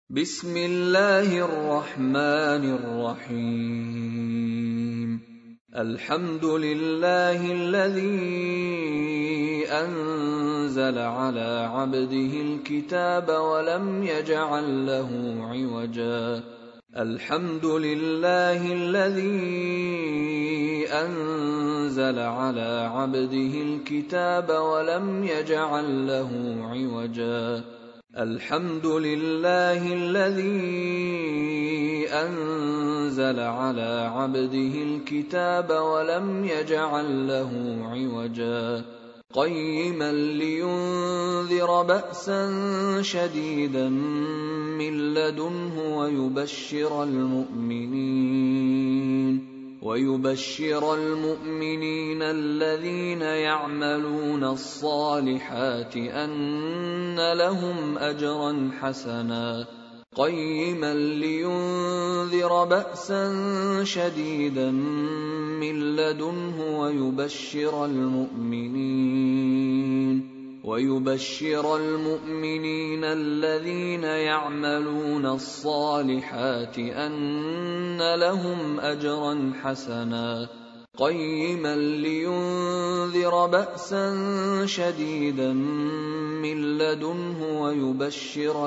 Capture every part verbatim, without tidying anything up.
بسم الله الرحمن الرحيم الحمد لله الذي أنزل على عبده الكتاب ولم يجعل له عوجا الحمد لله الذي أنزل على عبده الكتاب ولم يجعل له عوجا الحمد لله الذي أنزل على عبده الكتاب ولم يجعل له عوجا قيما لينذر بأسا شديدا من لدنه ويبشر المؤمنين ويبشر المؤمنين الذين يعملون الصالحات أن لهم أجرا حسنا قيما لينذر بأسا شديدا من لدنه ويبشر المؤمنين ويبشر المؤمنين الذين يعملون الصالحات أن لهم أجرا حسنا قيما لينذر بأسا شديدا من لدنه ويبشر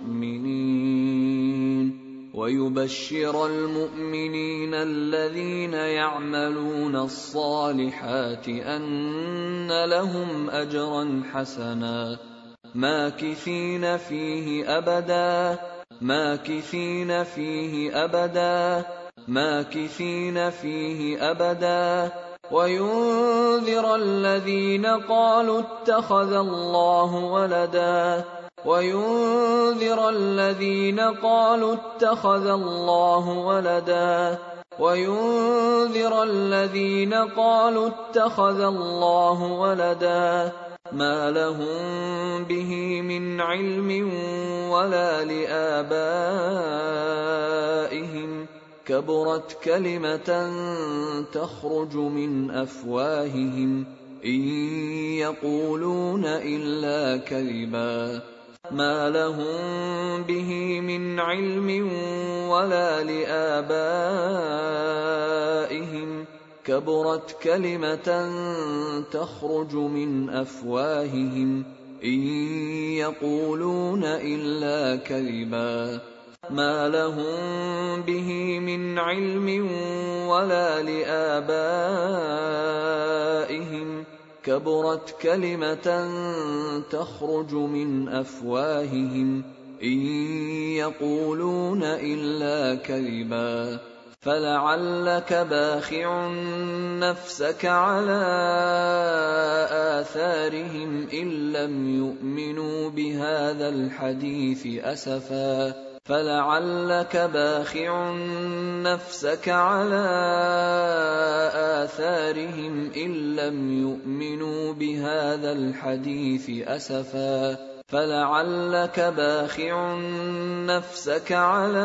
المؤمنين ويبشر المؤمنين الذين يعملون الصالحات أن لهم أجرا حسنا ماكثين فيه أبدا ماكثين فيه أبدا ماكثين فيه أبدا وينذر الذين قالوا اتخذ الله ولدا وينذر الذين قالوا اتخذ الله ولدا وينذر الذين قالوا اتخذ الله ولدا ما لهم به من علم ولا لآبائهم كبرت كلمة تخرج من أفواههم إن يقولون إلا كذبا ما لهم به من علم ولا لآبائهم كبرت كلمة تخرج من أفواههم إن يقولون إلا كذبا ما لهم به من علم ولا لآبائهم كبرت كلمة تخرج من أفواههم إن يقولون إلا كذبا فلعلك باخع نفسك على آثارهم إن لم يؤمنوا بهذا الحديث أسفا فلعلك باخع نفسك على آثارهم إن لم يؤمنوا بهذا الحديث أسفا فلعلك باخع نفسك على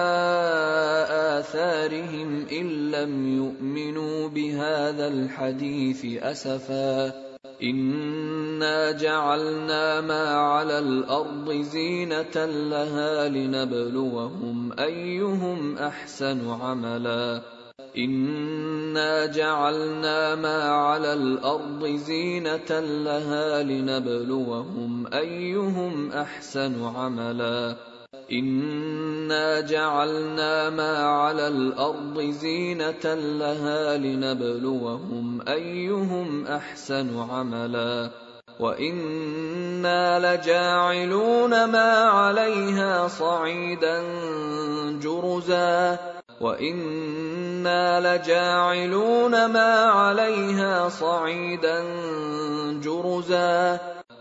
آثارهم إن لم يؤمنوا بهذا الحديث أسفا إنا جعلنا ما على الأرض زينة لها لنبلوهم أيهم أحسن عملا إنا جعلنا ما على الأرض زينة لها لنبلوهم أيهم أحسن عملا إنا جعلنا ما على الأرض زينة لها لنبلوهم أيهم أحسن عملا وإنا لجاعلون ما عليها صعيدا جرزا وإنا لجاعلون ما عليها صعيدا جرزا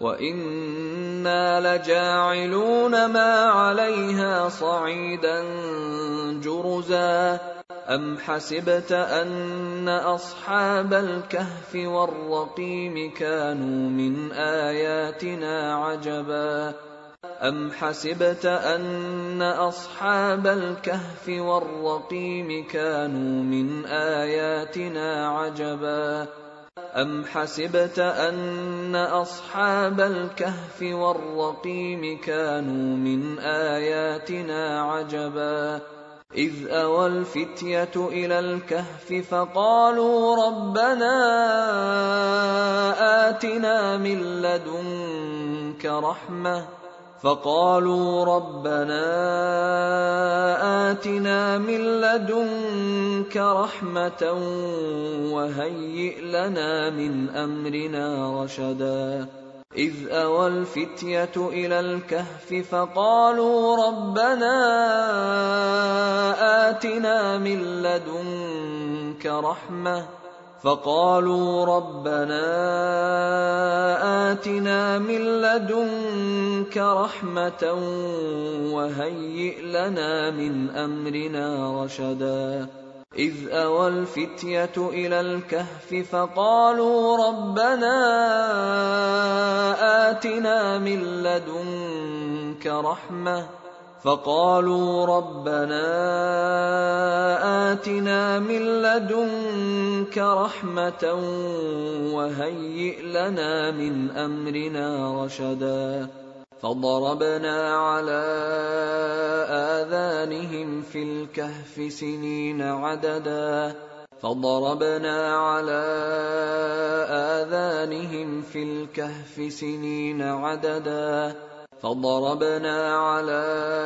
وإنا لجاعلون ما عليها صعيدا جرزا أم حسبت أن أصحاب الكهف والرقيم كانوا من آياتنا عجبا أم حسبت أن أصحاب الكهف والرقيم كانوا من آياتنا عجبا أَمْ حَسِبْتَ أَنَّ أَصْحَابَ الْكَهْفِ وَالرَّقِيمِ كَانُوا مِنْ آيَاتِنَا عَجَبًا إِذْ أَوَى الْفِتْيَةُ إِلَى الْكَهْفِ فَقَالُوا رَبَّنَا آتِنَا مِن لَّدُنكَ رَحْمَةً فقالوا ربنا آتنا من لدنك رحمة وهيئ لنا من أمرنا رشدا إذ أوى الفتية إلى الكهف فقالوا ربنا آتنا من لدنك رحمة فقالوا ربنا آتنا من لدنك رحمة وهيئ لنا من أمرنا رشدا إذ أوى الفتية إلى الكهف فقالوا ربنا آتنا من لدنك رحمة فقالوا ربنا آتنا من لدنك رحمة وهيئ لنا من أمرنا رشدا فضربنا على آذانهم في الكهف سنين عددا فضربنا على آذانهم في الكهف سنين عددا فضربنا على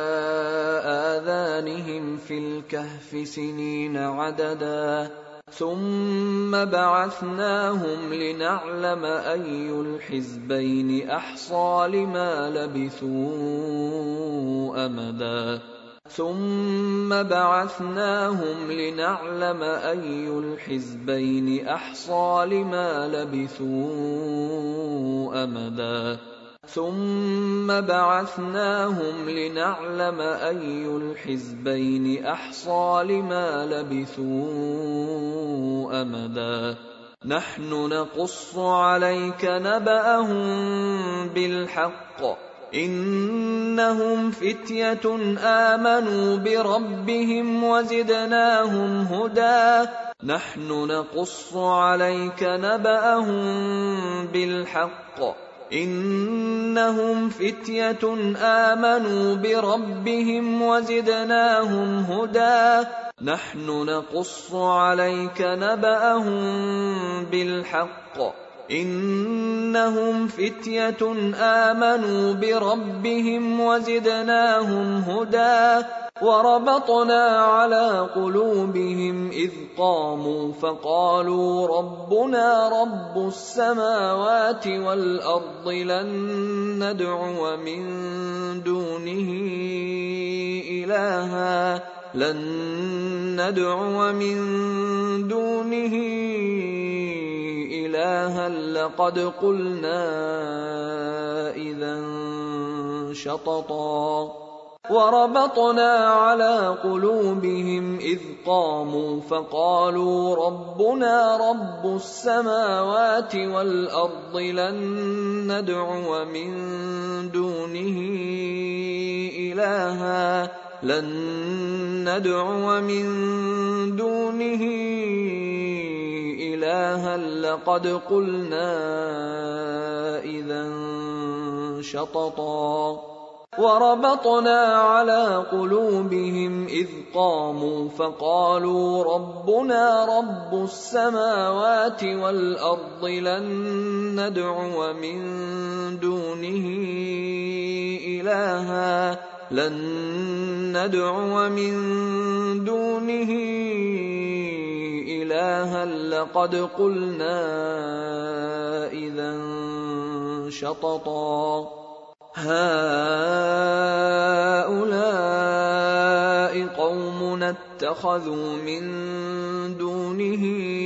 آذانهم في الكهف سنين عددا ثم بعثناهم لنعلم أي الحزبين أحصى لما لبثوا أمدا ثم بعثناهم لنعلم أي الحزبين أحصى لما لبثوا أمدا ثم بعثناهم لنعلم أي الحزبين أحصى لما لبثوا أمدا نحن نقص عليك نبأهم بالحق إنهم فتية آمنوا بربهم وزدناهم هدى نحن نقص عليك نبأهم بالحق إنهم فتية آمنوا بربهم وزدناهم هدى نحن نقص عليك نبأهم بالحق إنهم فتية آمنوا بربهم وزدناهم هدى وربطنا على قلوبهم إذ قاموا فقالوا ربنا رب السماوات والأرض لن ندعو من دونه إلها لن ندعو من دونه إلها لقد قلنا إذا شططا وربطنا على قلوبهم إذ قاموا فقالوا ربنا رب السماوات والأرض لن ندعو من دونه إلها لن ندعو من دونه إلها لقد قلنا إذا شططا وربطنا على قلوبهم إذ قاموا فقالوا ربنا رب السماوات والأرض لن ندعو من دونه إلها لن ندعو من دونه إلها لقد قلنا إذا شططا هؤلاء قومنا اتخذوا من دونه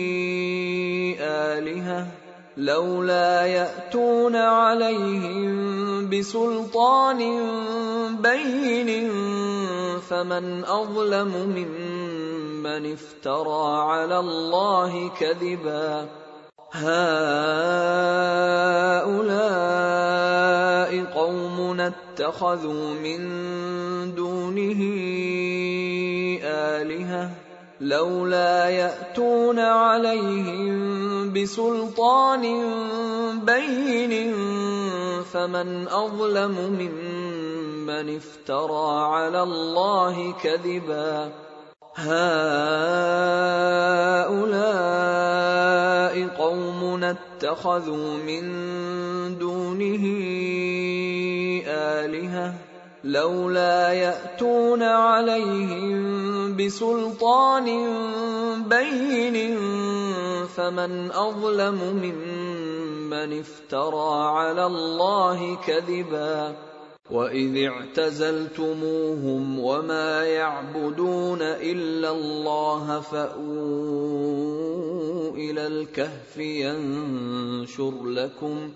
آلهة لولا يأتون عليهم بسلطان بين فمن أظلم ممن افترى على الله كذبا هؤلاء قومنا اتخذوا من دونه آلهة لولا يأتون عليهم بسلطان بين فمن أظلم ممن افترى على الله كذبا هؤلاء قومنا اتخذوا من دونه آلهة لولا يأتون عليهم بسلطان بين فمن أظلم ممن افترى على الله كذبا وإذ اعتزلتموهم وما يعبدون إلا الله فأووا إلى الكهف ينشر لكم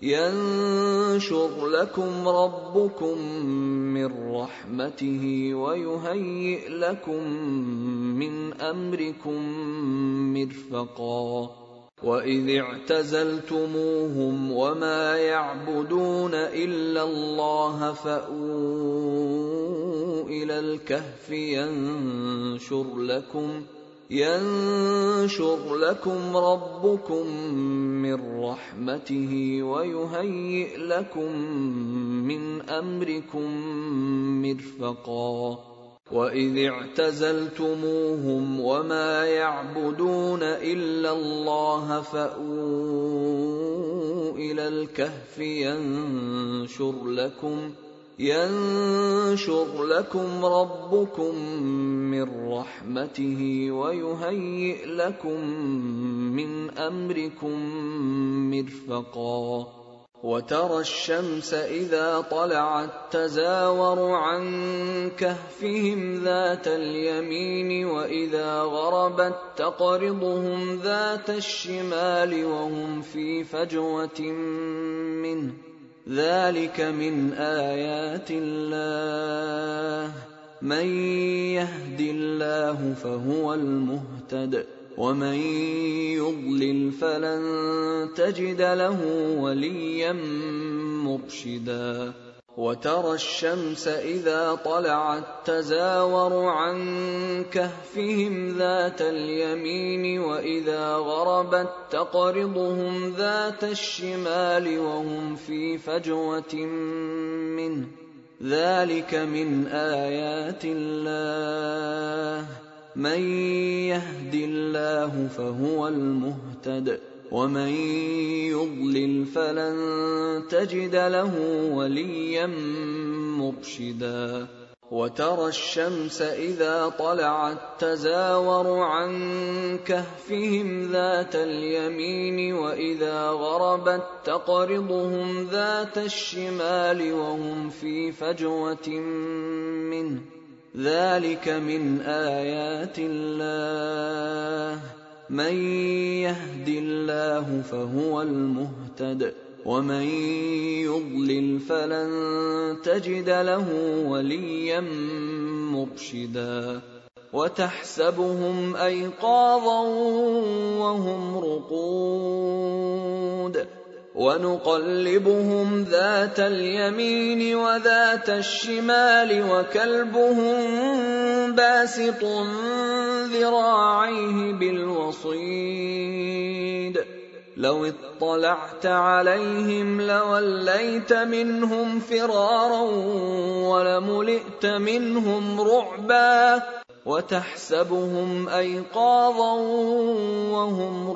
ينشر لكم ربكم من رحمته ويهيئ لكم من أمركم مرفقا وإذ اعتزلتموهم وما يعبدون إلا الله فأووا إلى الكهف ينشر لكم ينشر لكم ربكم من رحمته ويهيئ لكم من أمركم مرفقا وإذ اعتزلتموهم وما يعبدون إلا الله فأووا إلى الكهف ينشر لكم ينشر لكم ربكم من رحمته ويهيئ لكم من أمركم مرفقا وترى الشمس إذا طلعت تزاور عن كهفهم ذات اليمين وإذا غربت تقرضهم ذات الشمال وهم في فجوة منه ذلك من آيات الله من يهد الله فهو المهتد ومن يضلل فلن تجد له وليا مرشدا وترى الشمس إذا طلعت تزاور عن كهفهم ذات اليمين وإذا غربت تقرضهم ذات الشمال وهم في فجوة منه ذلك من آيات الله من يهد الله فهو المهتد ومن يضلل فلن تجد له وليا مرشدا وترى الشمس إذا طلعت تزاور عن كهفهم ذات اليمين وإذا غربت تقرضهم ذات الشمال وهم في فجوة منه ذلك من آيات الله من يهد الله فهو المهتد ومن يضلل فلن تجد له وليا مرشدا وتحسبهم أيقاظا وهم رقود ونقلبهم ذات اليمين وذات الشمال وكلبهم باسط ذراعيه بالوصيد لو اطلعت عليهم لوليت منهم فرارا ولملئت منهم رعبا وتحسبهم أيقاظا وهم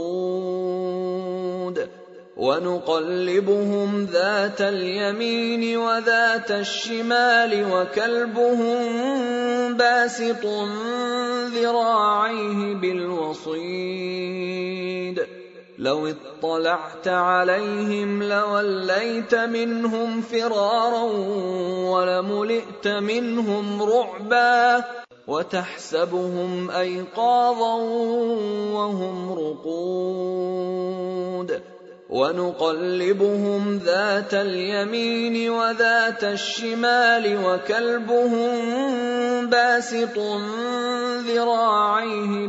رقود ونقلبهم ذات اليمين وذات الشمال وكلبهم باسط ذراعيه بالوصيد لو اطلعت عليهم لوليت منهم فرارا ولملئت منهم رعبا وتحسبهم أيقاظا وهم رقود ونقلبهم ذات اليمين وذات الشمال وكلبهم باسط ذراعيه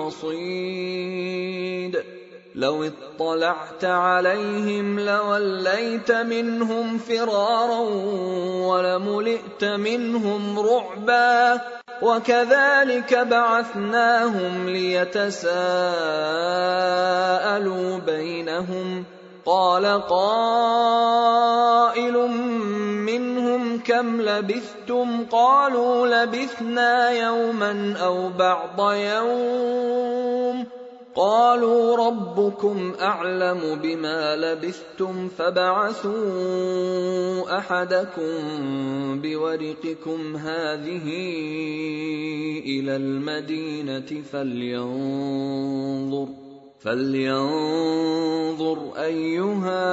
بالوصيد لو اطلعت عليهم لوليت منهم فرارا ولملئت منهم رعبا وكذلك بعثناهم ليتساءلوا بينهم قال قائل منهم كم لبثتم قالوا لبثنا يوما أو بعض يوم قالوا ربكم أعلم بما لبثتم فابعثوا أحدكم بورقكم هذه إلى المدينة فلينظر فلينظر أيها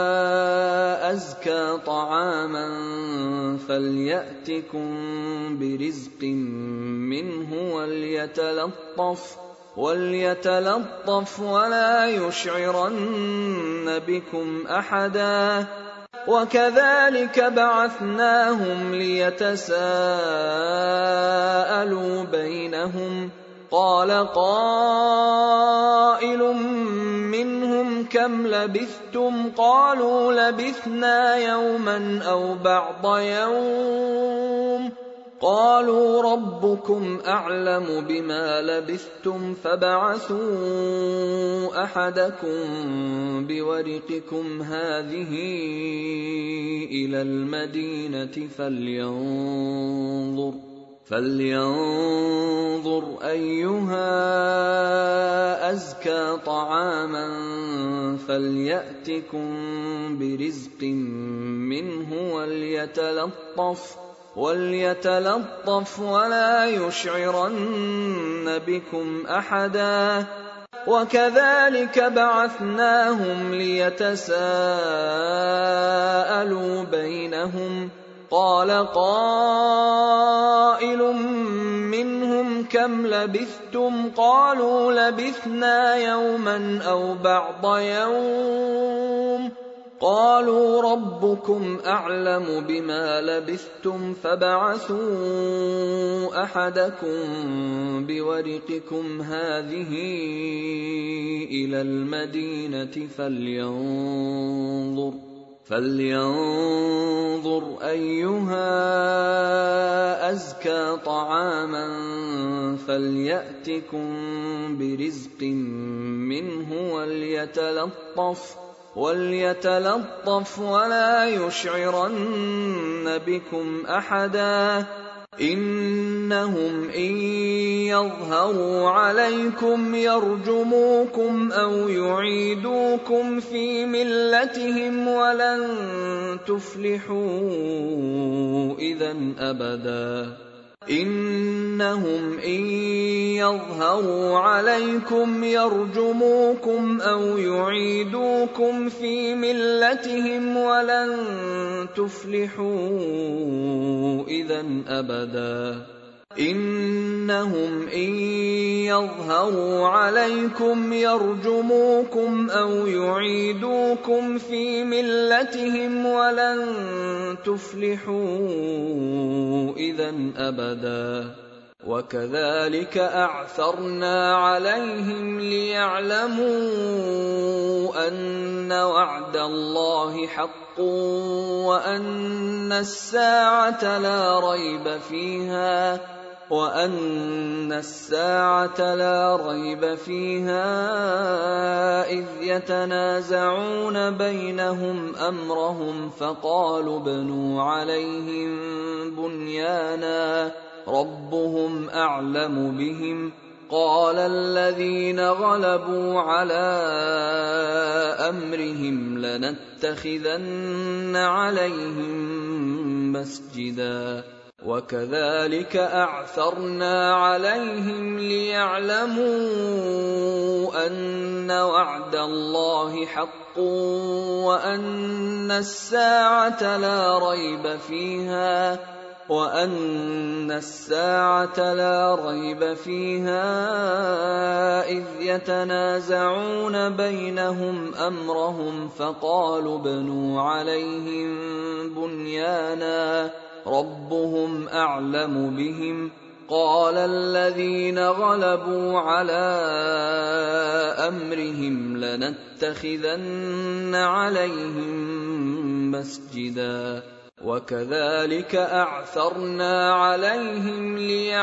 أزكى طعاما فليأتكم برزق منه وليتلطف وليتلطف ولا يشعرن بكم أحدا وكذلك بعثناهم ليتساءلوا بينهم قال قائل منهم كم لبثتم قالوا لبثنا يوما أو بعض يوم قالوا ربكم أعلم بما لبثتم فابعثوا أحدكم بورقكم هذه إلى المدينة فلينظر فلينظر أيها أزكى طعاما فليأتكم برزق منه وليتلطف وليتلطف ولا يشعرن بكم أحدا وكذلك بعثناهم ليتساءلوا بينهم قال قائل منهم كم لبثتم قالوا لبثنا يوما أو بعض يوم قالوا ربكم أعلم بما لبثتم فابعثوا أحدكم بورقكم هذه إلى المدينة فلينظر فلينظر أيها أزكى طعاما فليأتكم برزق منه وليتلطف وليتلطف ولا يشعرن بكم أحدا إنهم إن يظهروا عليكم يرجموكم أو يعيدوكم في ملتهم ولن تفلحوا إذا أبدا إنهم إن يظهروا عليكم يرجموكم أو يعيدوكم في ملتهم ولن تفلحوا إذا أبدا إنهم إن يظهروا عليكم يرجموكم أو يعيدوكم في ملتهم ولن تفلحوا إذا أبدا وكذلك أعثرنا عليهم ليعلموا أن وعد الله حق وأن الساعة لا ريب فيها وأن الساعة لا ريب فيها إذ يتنازعون بينهم أمرهم فقالوا ابنوا عليهم بنيانا ربهم أعلم بهم قال الذين غلبوا على أمرهم لنتخذن عليهم مسجدا وكذلك أعثرنا عليهم ليعلموا أن وعد الله حق وأن الساعة لا ريب فيها وأن الساعة لا ريب فيها إذ يتنازعون بينهم أمرهم فقالوا ابنوا عليهم بنيانا ربهم أعلم بهم قال الذين غلبوا على أمرهم لنتخذن عليهم مسجدا وكذلك أعثرنا عليهم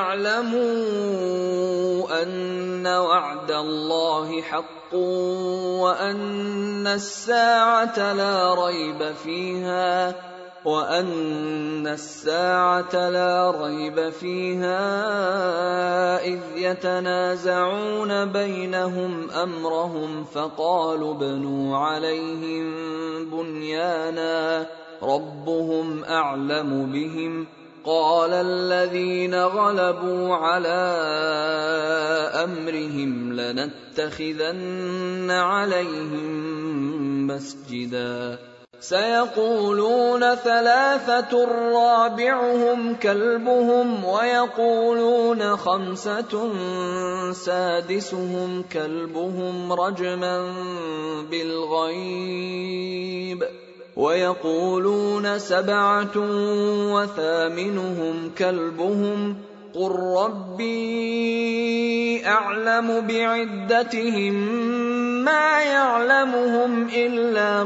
ليعلموا أن وعد الله حق وأن الساعة لا ريب فيها وأن الساعة لا ريب فيها إذ يتنازعون بينهم أمرهم فقالوا ابنوا عليهم بنيانا ربهم أعلم بهم قال الذين غلبوا على أمرهم لنتخذن عليهم مسجدا سيقولون ثلاثة رابعهم كلبهم ويقولون خمسة سادسهم كلبهم رجما بالغيب ويقولون سبعة وثامنهم كلبهم قل ربي أعلم بعدتهم ما يعلمهم إلا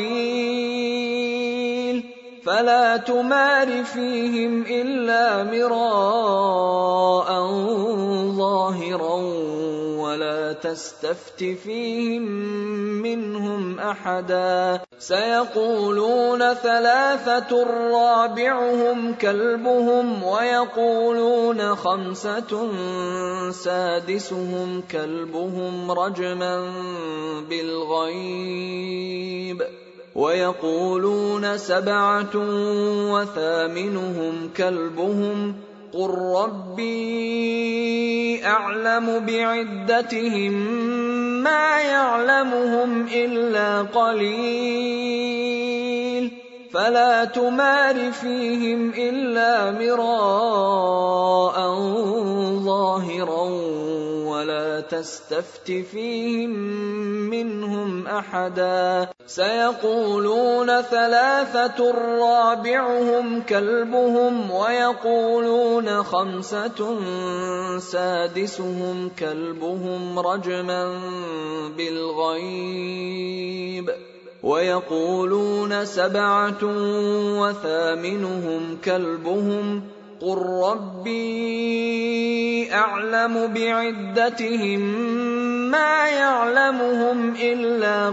قليل فلا تمار فيهم إلا مراء ظاهرا ولا تستفت فيهم منهم أحدا سيقولون ثلاثة رابعهم كلبهم ويقولون خمسة سادسهم كلبهم رجما بالغيب ويقولون سبعة وثامنهم كلبهم قل ربي أعلم بعدتهم ما يعلمهم إلا قليل فلا تمار فيهم إلا مراء ظاهرا ولا تستفت فيهم منهم أحدا سيقولون ثلاثة رابعهم كلبهم ويقولون خمسة سادسهم كلبهم رجما بالغيب ويقولون سبعة وثامنهم كلبهم قل ربي أعلم بعدتهم ما يعلمهم إلا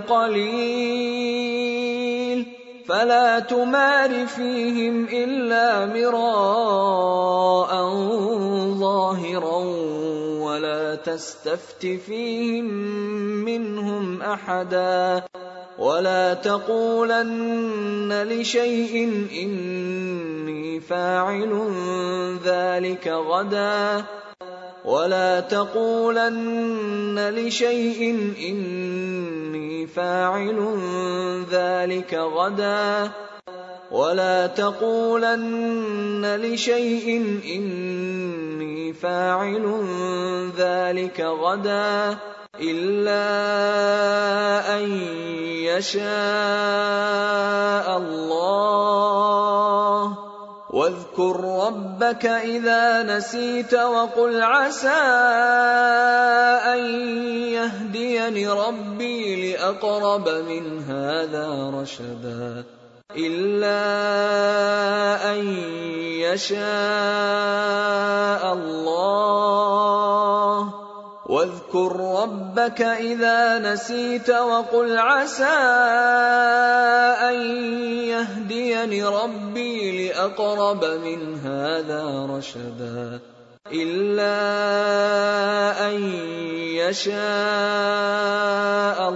قليل فلا تمار فيهم إلا مراء ظاهرا ولا تستفت فيهم منهم أحدا ولا تقولن لشيء إني فاعل ذلك غدا ولا تقولن لشيء إني فاعل ذلك غدا ولا تقولن لشيء إني فاعل ذلك غدا إلا أن يشاء الله واذكر ربك إذا نسيت وقل عسى أن يهديني ربي لأقرب من هذا رشدا إلا أن يشاء الله واذكر ربك إذا نسيت وقل عسى أن يهديني ربي لأقرب من هذا رشدا إلا أن يشاء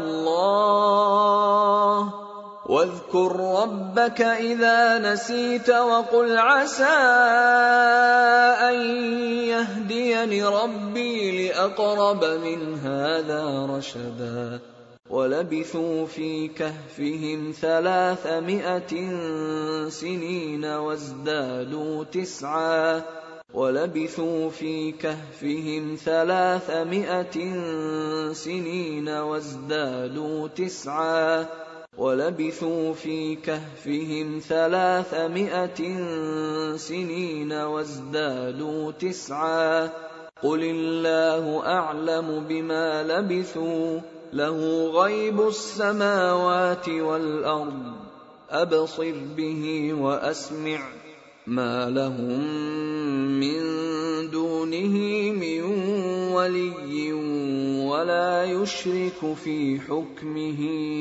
الله واذكر ربك إذا نسيت وقل عسى أن يهديني ربي لأقرب من هذا رشدا ولبثوا في كهفهم ثلاثمائة سنين وازدادوا تسعا ولبثوا في كهفهم ثلاثمائة سنين وازدادوا تسعا ولبثوا في كهفهم ثلاثمائة سنين وازدادوا تسعا قل الله أعلم بما لبثوا له غيب السماوات والأرض أبصر به وأسمع ما لهم من دونه من ولي ولا يشرك في حكمه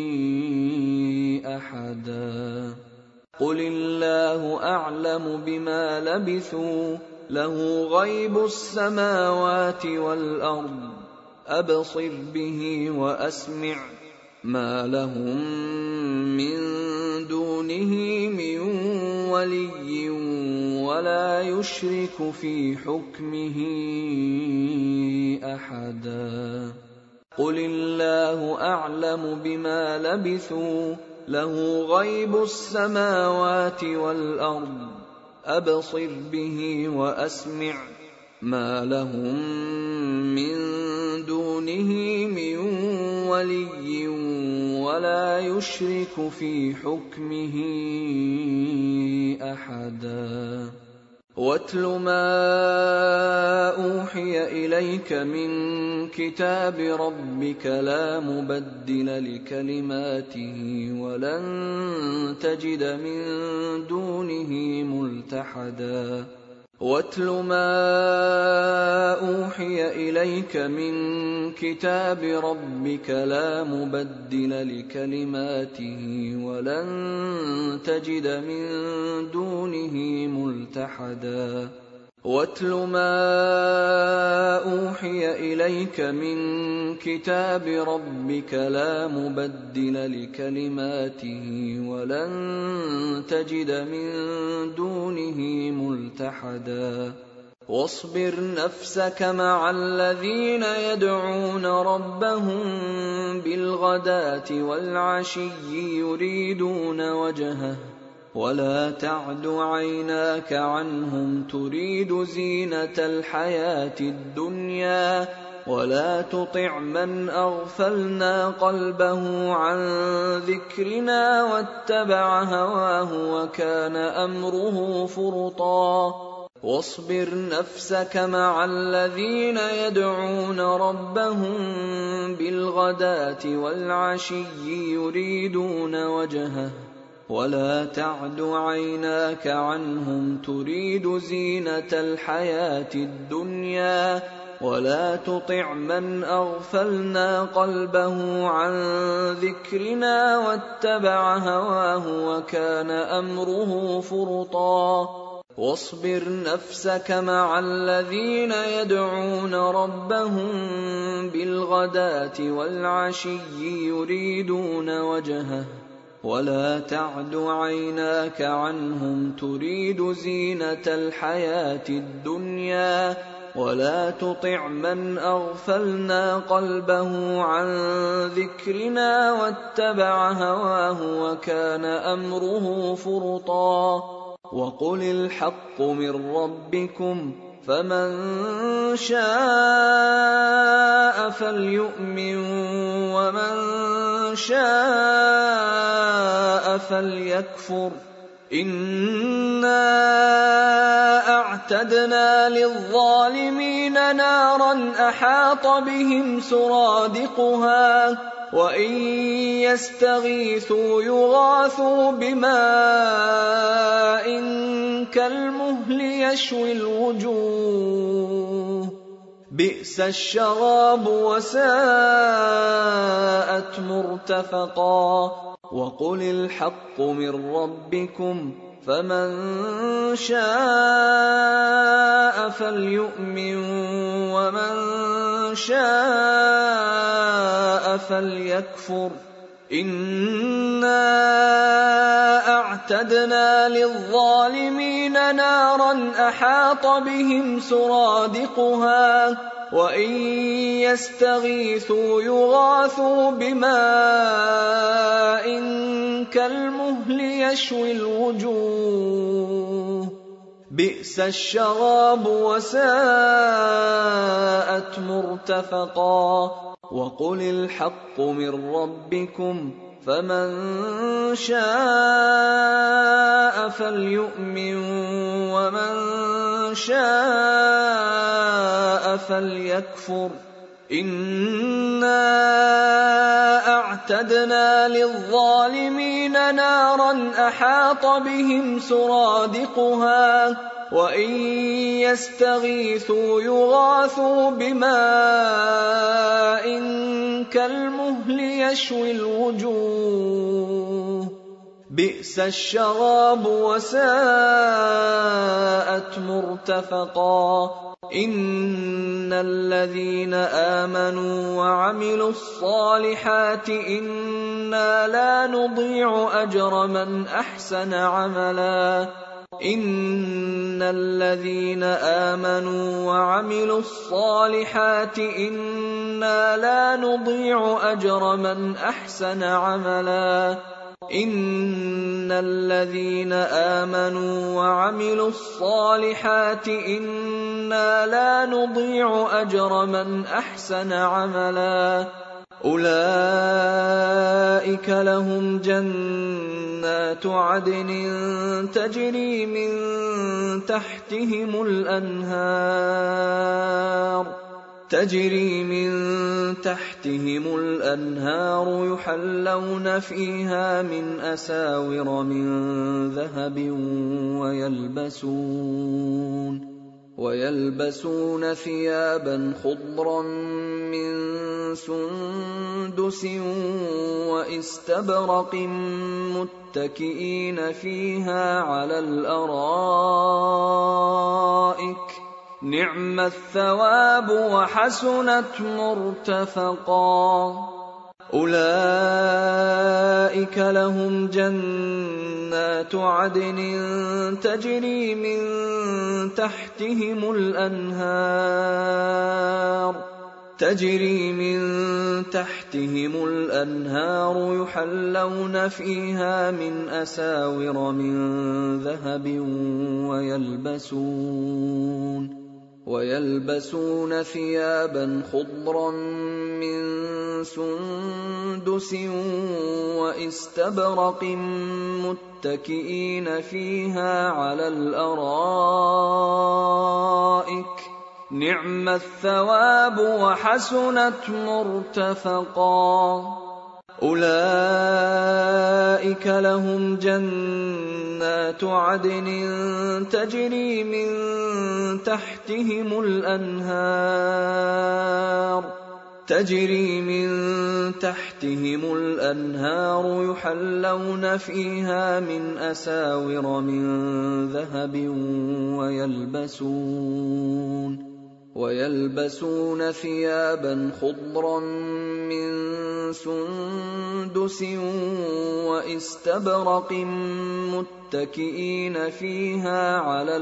أحدا قل الله أعلم بما لبثوا له غيب السماوات والأرض أبصر به وأسمع ما لهم من دونه من ولي ولا يشرك في حكمه أحدا قل الله أعلم بما لبثوا له غيب السماوات والأرض أبصر به وأسمع ما لهم من دونه من ولي ولا يشرك في حكمه أحدا واتل ما أوحي إليك من كتاب ربك لا مبدل لكلماته ولن تجد من دونه ملتحدا واتل ما أوحي إليك من كتاب ربك لا مبدل لكلماته ولن تجد من دونه ملتحدا واتل ما أوحي إليك من كتاب ربك لا مبدل لكلماته ولن تجد من دونه ملتحدا واصبر نفسك مع الذين يدعون ربهم بالغداة والعشي يريدون وجهه ولا تعد عيناك عنهم تريد زينة الحياة الدنيا ولا تطع من أغفلنا قلبه عن ذكرنا واتبع هواه وكان أمره فرطا واصبر نفسك مع الذين يدعون ربهم بالغداة والعشي يريدون وجهه ولا تعد عيناك عنهم تريد زينة الحياة الدنيا ولا تطع من أغفلنا قلبه عن ذكرنا واتبع هواه وكان أمره فرطا واصبر نفسك مع الذين يدعون ربهم بالغداة والعشي يريدون وجهه ولا تعد عيناك عنهم تريد زينة الحياة الدنيا ولا تطع من أغفلنا قلبه عن ذكرنا واتبع هواه وكان أمره فرطا وقل الحق من ربكم فمن شاء فليؤمن ومن شاء فليكفر إنا أعتدنا للظالمين نارا أحاط بهم سرادقها وإن يستغيثوا يغاثوا بماء كالمهل يشوي الوجوه بئس الشراب وساءت مرتفقا وقل الحق من ربكم فمن شاء فليؤمن ومن شاء فليكفر إنا أعتدنا للظالمين نارا أحاط بهم سرادقها وإن يستغيثوا يغاثوا بماء كالمهل يشوي الوجوه بئس الشراب وساءت مرتفقا وقل الحق من ربكم فمن شاء فليؤمن ومن شاء فليكفر إِنَّا أَعْتَدْنَا لِلظَّالِمِينَ نَارًا أَحَاطَ بِهِمْ سُرَادِقُهَا وَإِن يَسْتَغِيثُوا يُغَاثُوا بِمَاءٍ كَالْمُهْلِ يَشْوِي الْوُجُوهَ بِئْسَ الشَّرَابُ وَسَاءَتْ مُرْتَفَقًا إِنَّ الَّذِينَ آمَنُوا وَعَمِلُوا الصَّالِحَاتِ إِنَّا لَا نُضِيعُ أَجْرَ مَنْ أَحْسَنَ عَمَلًا إِنَّ الَّذِينَ آمَنُوا وَعَمِلُوا الصَّالِحَاتِ إِنَّا لَا نُضِيعُ أَجْرَ مَنْ أَحْسَنَ عَمَلًا إِنَّ الَّذِينَ آمَنُوا وَعَمِلُوا الصَّالِحَاتِ إِنَّا لَا نُضِيعُ أَجْرَ مَنْ أَحْسَنَ عَمَلًا أُولَئِكَ لَهُمْ جَنَّاتُ عَدْنٍ تَجْرِي مِن تَحْتِهِمُ الْأَنْهَارُ تجري من تحتهم الأنهار يحلون فيها من أساور من ذهب ويلبسون ويلبسون ثيابا خضرا من سندس واستبرق متكئين فيها على الأرائك نعم الثواب وحسنت مرتفقا أولئك لهم جنات عدن تجري من تحتهم الأنهار تجري من تحتهم الأنهار يحلون فيها من أساور من ذهب ويلبسون ويلبسون ثيابا خضرا من سندس واستبرق متكئين فيها على الأرائك نعم الثواب وحسنت مرتفقا أولئك لهم جنات عدن تجري من تحتهم الأنهار تجري من تحتهم الأنهار يحلون فيها من أساور من ذهب ويلبسون ويلبسون ثيابا خضرا من سندس واستبرق متكئين فيها على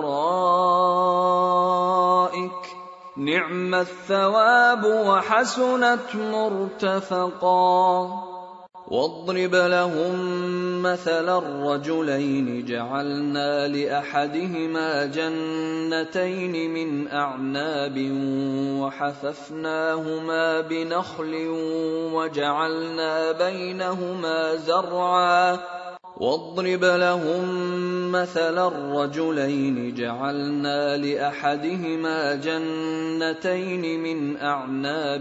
الأرائك نعم الثواب وحسنت مرتفقا واضرب لهم مثلا الرجلين جعلنا لأحدهما جنتين من أعناب وحففناهما بنخل وجعلنا بينهما زرعا واضرب لهم مثلا الرجلين جعلنا لأحدهما جنتين من أعناب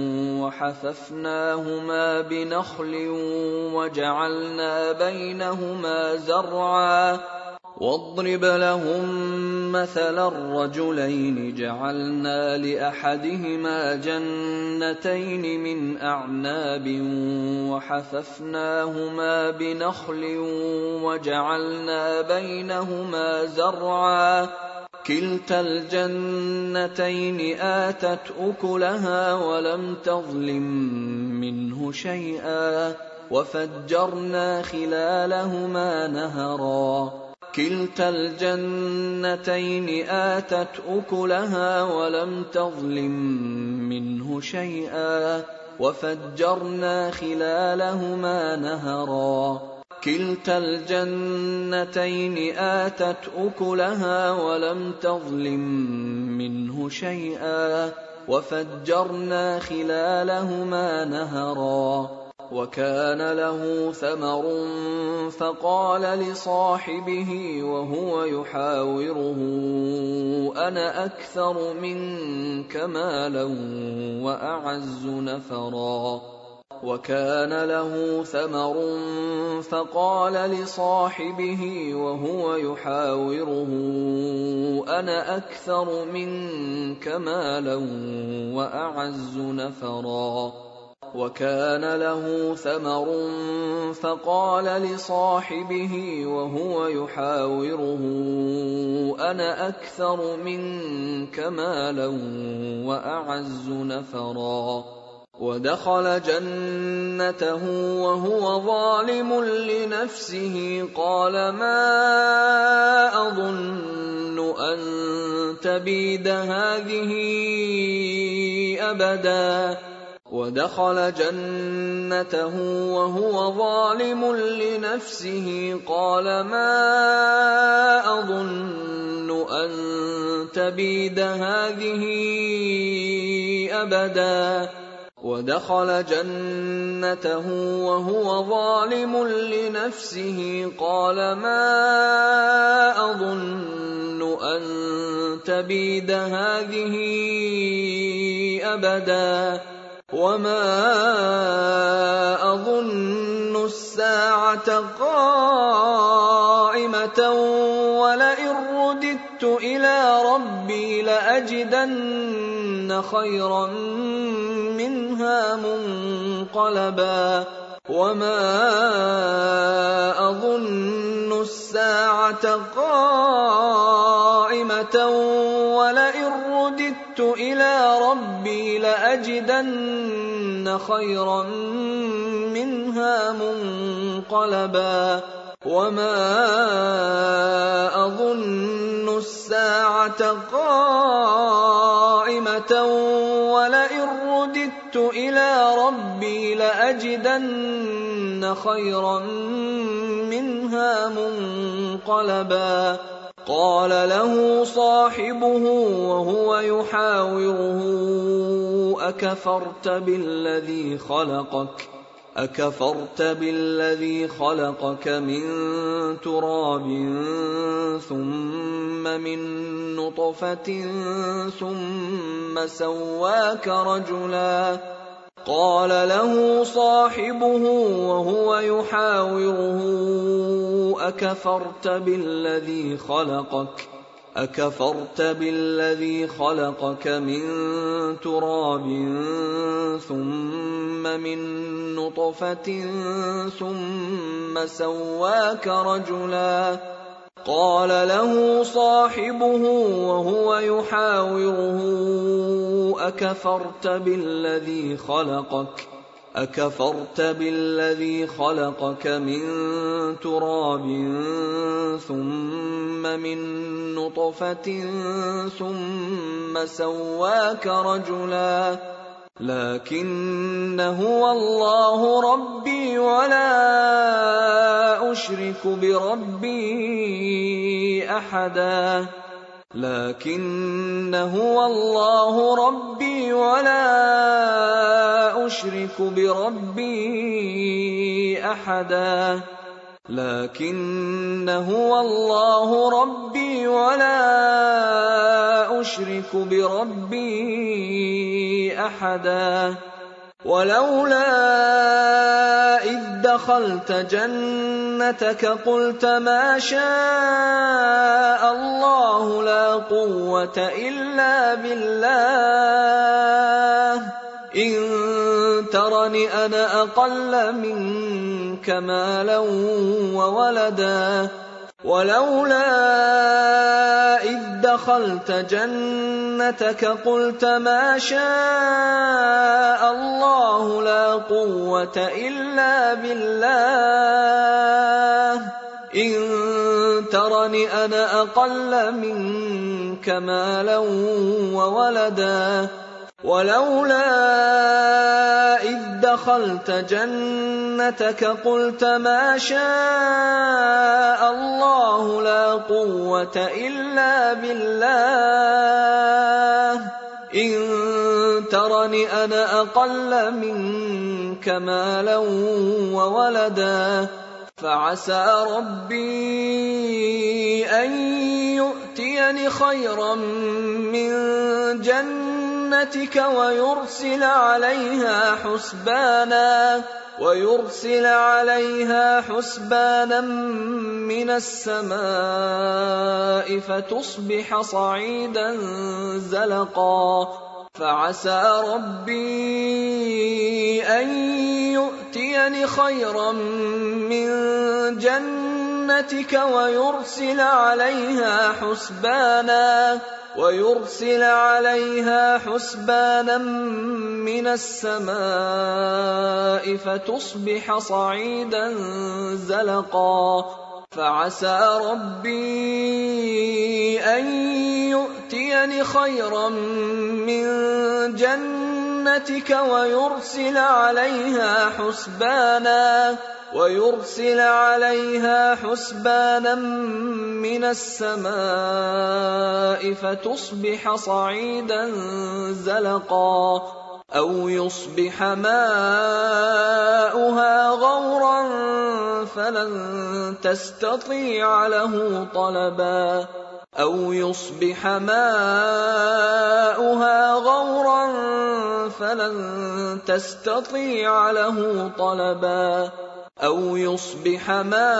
وحففناهما بنخل وجعلنا بينهما زرعا واضرب لهم مثلا الرجلين جعلنا لأحدهما جنتين من أعناب وحففناهما بنخل وجعلنا بينهما زرعا كلتا الجنتين آتت أكلها ولم تظلم منه شيئا وفجرنا خلالهما نهرا كلتا الجنتين آتت أكلها ولم تظلم منه شيئا وفجرنا خلالهما نهرا كلتا الجنتين آتت أكلها ولم تظلم منه شيئا وفجرنا خلالهما نهرا وكان له ثمر فقال لصاحبه وهو يحاوره أنا أكثر منك مالا وأعز نفرا وكان له ثمر فقال لصاحبه وهو يحاوره أنا أكثر منك مالا وأعز نفرا وكان له ثمر فقال لصاحبه وهو يحاوره أنا أكثر منك مالا وأعز نفرا ودخل جنته وهو ظالم لنفسه قال ما أظن أن تبيد هذه أبدا ودخل جنته وهو ظالم لنفسه قال ما أظن أن تبيد هذه أبدا ودخل جنته وهو ظالم لنفسه قال ما أظن أن تبيد هذه أبدا وما أظن الساعة قائمة ولئن رددت إلى ربي لأجدن خيرا منها منقلبا وما أظن الساعة قائمة ولئن رددت إلى ربي لأجدن خيرا منها منقلبا وما أظن الساعة قائمة ولئن رددت إلى ربي لأجدن خيرا منها منقلبا قال له صاحبه وهو يحاوره أكفرت بالذي خلقك أكفرت بالذي خلقك من تراب ثم من نطفة ثم سواك رجلا قال له صاحبه وهو يحاوره أكفرت بالذي خلقك أكفرت بالذي خلقك من تراب ثم من نطفة ثم سواك رجلا قال له صاحبه وهو يحاوره أكفرت بالذي خلقك أكفرت بالذي خلقك من تراب ثم من نطفة ثم سواك رجلا لكن هو الله ربي ولا أشرك بربي أحدا لكن هو الله ربي ولا أشرك بربي أحدا لكن هو الله ربي ولا أشرك بربي أحدا ولولا إذ دخلت جنتك قلت ما شاء الله لا قوة إلا بالله إن ترني أنا أقل منك مالا وولدا ولولا إذ دخلت جنتك قلت ما شاء الله لا قوة إلا بالله إن ترني أنا أقل منك مالا وولدا ولولا إذ دخلت جنتك قلت ما شاء الله لا قوة إلا بالله إن ترني أنا أقل منك مالا وولدا فعسى ربي أن يؤتيني خيرا من جنتك ويرسل عليها حسبانا ويرسل عليها حسبانا من السماء فتصبح صعيدا زلقا فعسى ربي أن يؤتيني خيرا من جنتك ويرسل عليها حسبانا ويرسل عليها حسبانا من السماء فتصبح صعيدا زلقا فعسى ربي أن يؤتيني خيرا من جنتك ويرسل عليها حسبانا ويرسل عليها حسبانا من السماء فتصبح صعيدا زلقا أو يصبح ماؤها غورا فلن تستطيع له طلبا أو يصبح ماؤها غورا فلن تستطيع له طلبا أو يصبح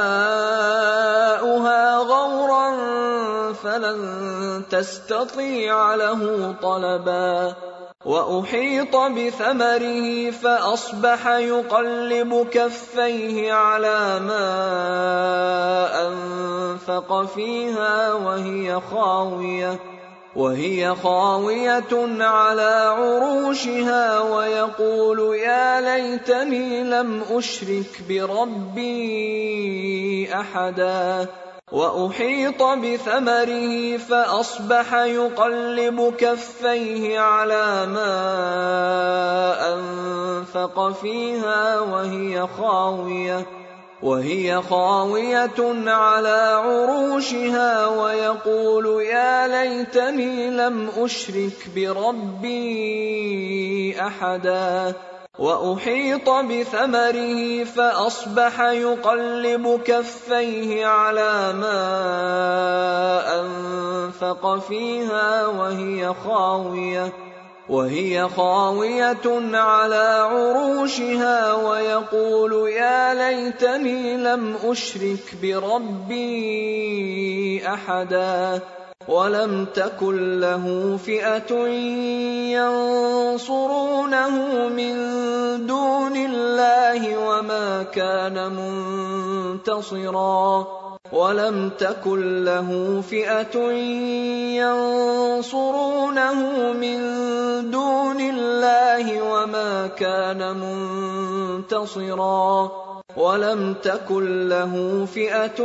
ماؤها غورا فلن تستطيع له طلبا وأحيط بثمره فأصبح يقلب كفيه على ما أنفق فيها وهي خاوية وهي خاوية على عروشها ويقول يا ليتني لم أشرك بربي أحدا وأحيط بثمره فأصبح يقلب كفيه على ما أنفق فيها وهي خاوية وهي خاوية على عروشها ويقول يا ليتني لم أشرك بربي أحدا وأحيط بثمره فأصبح يقلب كفيه على ما أنفق فيها وهي خاوية وهي خاوية على عروشها ويقول يا ليتني لم أشرك بربي أحدا ولم تكن له فئة ينصرونه من دون الله وما كان منتصرا ولم تكن له فئة ينصرونه من دون الله وما كان منتصرا ولم تكن له فئة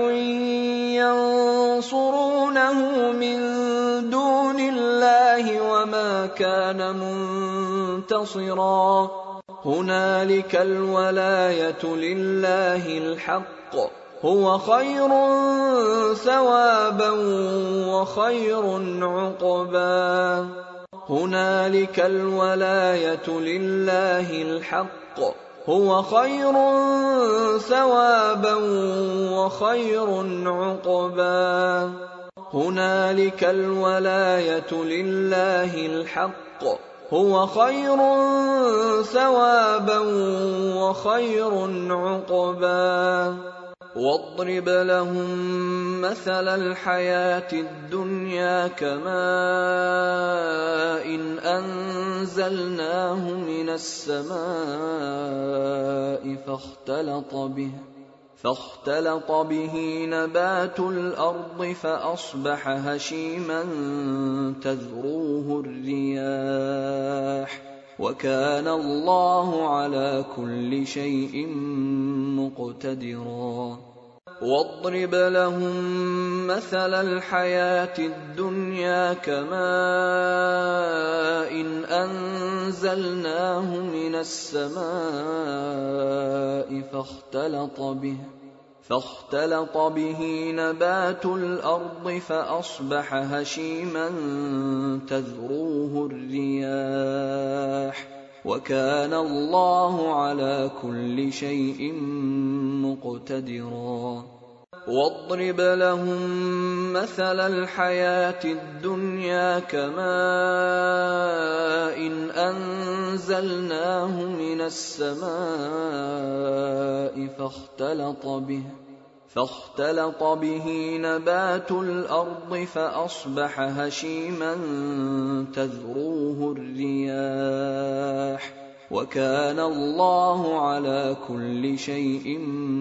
ينصرونه من دون الله وما كان منتصرا هنالك الولاية لله الحق هو خير ثوابا وخير عقبا هنالك الولاية لله الحق هو خير ثوابا وخير عقبا هنالك الولاية لله الحق هو خير ثوابا وخير عقبا واضرب لهم مثل الحياة الدنيا كماء إن أنزلناه من السماء فاختلط به فاختلط به نبات الأرض فأصبح هشيما تذروه الرياح وكان الله على كل شيء مقتدرا واضرب لهم مثل الحياة الدنيا كماء إن أنزلناه من السماء فاختلط به فاختلط به نبات الأرض فأصبح هشيما تذروه الرياح وكان الله على كل شيء مقتدرا واضرب لهم مثل الحياة الدنيا كماء إن أنزلناه من السماء فاختلط به فاختلط به نبات الأرض فأصبح هشيما تذروه الرياح وكان الله على كل شيء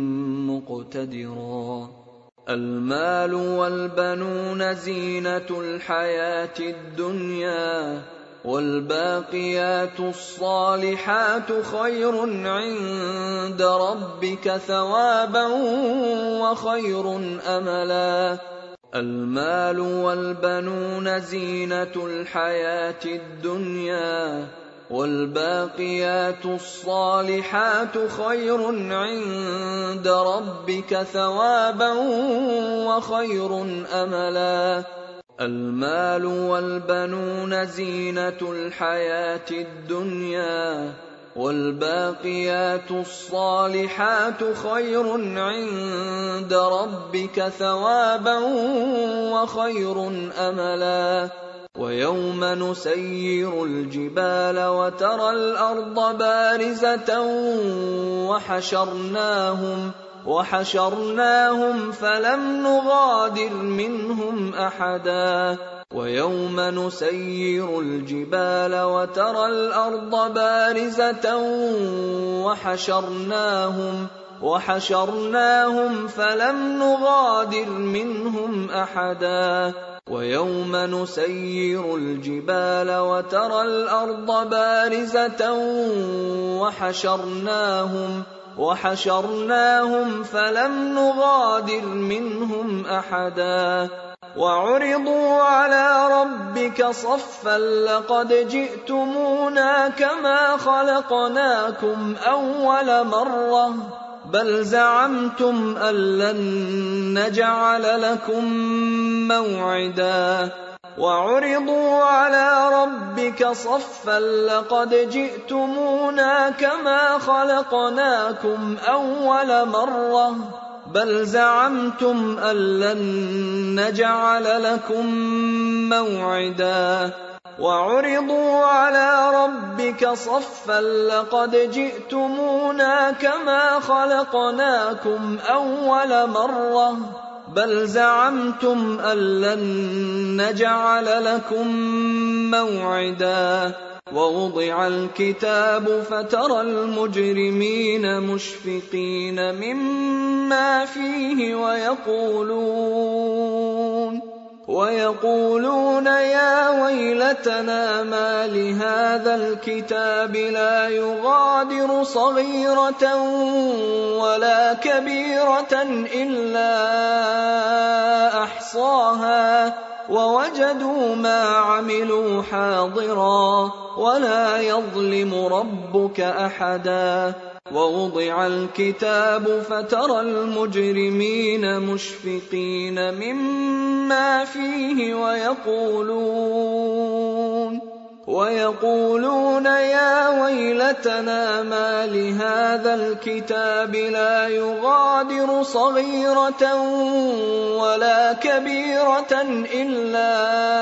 مقتدرا المال والبنون زينة الحياة الدنيا والباقيات الصالحات خير عند ربك ثوابا وخير أملا المال والبنون زينة الحياة الدنيا والباقيات الصالحات خير عند ربك ثوابا وخير أملا المال والبنون زينة الحياة الدنيا والباقيات الصالحات خير عند ربك ثوابا وخير أملا ويوم نسير الجبال وترى الأرض بارزة وحشرناهم وحشرناهم فلم نغادر منهم أحدا ويوم نسير الجبال وترى الأرض بارزة وحشرناهم وحشرناهم فلم نغادر منهم أحدا ويوم نسير الجبال وترى الأرض بارزة وحشرناهم وحشرناهم فلم نغادر منهم أحدا وعرضوا على ربك صفا لقد جئتمونا كما خلقناكم أول مرة بل زعمتم أن لن نجعل لكم موعدا وعرضوا على ربك صفا لقد جئتمونا كما خلقناكم أول مرة بل زعمتم أن لن نجعل لكم موعدا وعرضوا على ربك صفا لقد جئتمونا كما خلقناكم أول مرة بل زعمتم أن لن نجعل لكم موعدا ووضع الكتاب فترى المجرمين مشفقين مما فيه ويقولون ويقولون يا ويلتنا ما لهذا الكتاب لا يغادر صغيرة ولا كبيرة إلا أحصاها ووجدوا ما عملوا حاضرا ولا يظلم ربك أحدا ووضع الكتاب فترى المجرمين مشفقين مما فيه ويقولون ويقولون يا ويلتنا ما لهذا الكتاب لا يغادر صغيرة ولا كبيرة إلا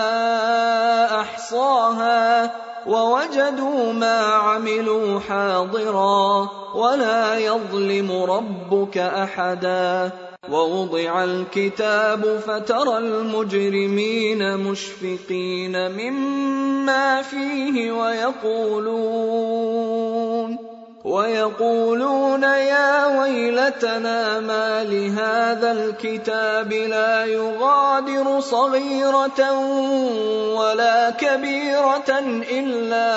أحصاها ووجدوا ما عملوا حاضرا ولا يظلم ربك أحدا ووضع الكتاب فترى المجرمين مشفقين مما فيه ويقولون ويقولون يا ويلتنا ما لهذا الكتاب لا يغادر صغيرة ولا كبيرة إلا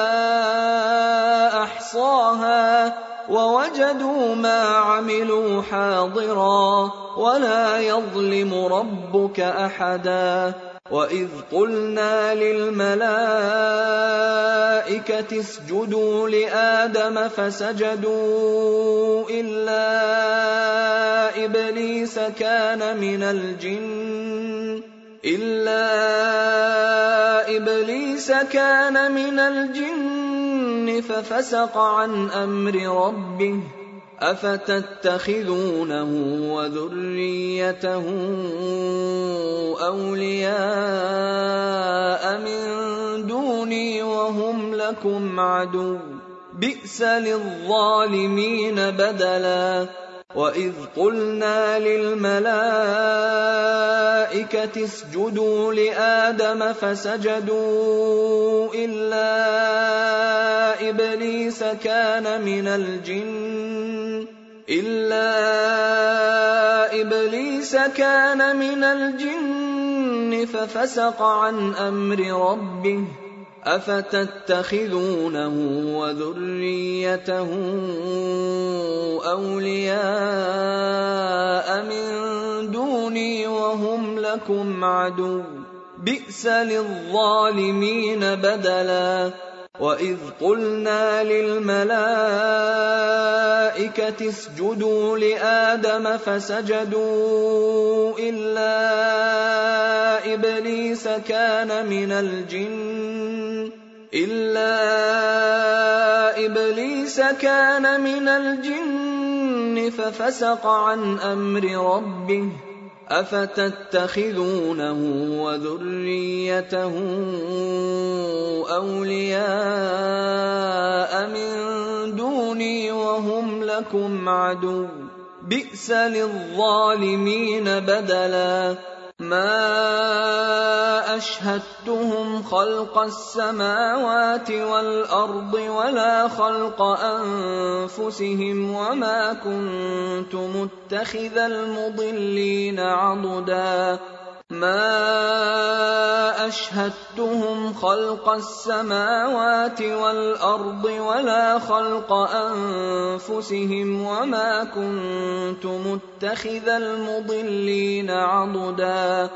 أحصاها ووجدوا ما عملوا حاضرا ولا يظلم ربك أحدا وإذ قلنا للملائكة اسجدوا لآدم فسجدوا إلا إبليس كان من الجن إلا إبليس كان من الجن الجن ففسق عن أمر ربه أفتتخذونه وذريته أولياء من دوني وهم لكم عدو بئس للظالمين بدلا وإذ قلنا للملائكة اسجدوا لآدم فسجدوا إلا إبليس كان من الجن إلا إبليس كان من الجن ففسق عن أمر ربه أفتتخذونه وذريته أولياء من دوني وهم لكم عدو بئس للظالمين بدلا وإذ قلنا للملائكة اسجدوا لآدم فسجدوا إلا إبليس كان من الجن إلا إبليس كان من الجن ففسق عن أمر ربه أفتتخذونه وذريته أولياء من دوني وهم لكم عدو بئس للظالمين بدلا ما أشهدتهم خلق السماوات والأرض ولا خلق أنفسهم وما كنت متخذ المضلين عضدا ما أشهدتهم خلق السماوات والأرض ولا خلق أنفسهم وما كنت متخذ المضلين عضدا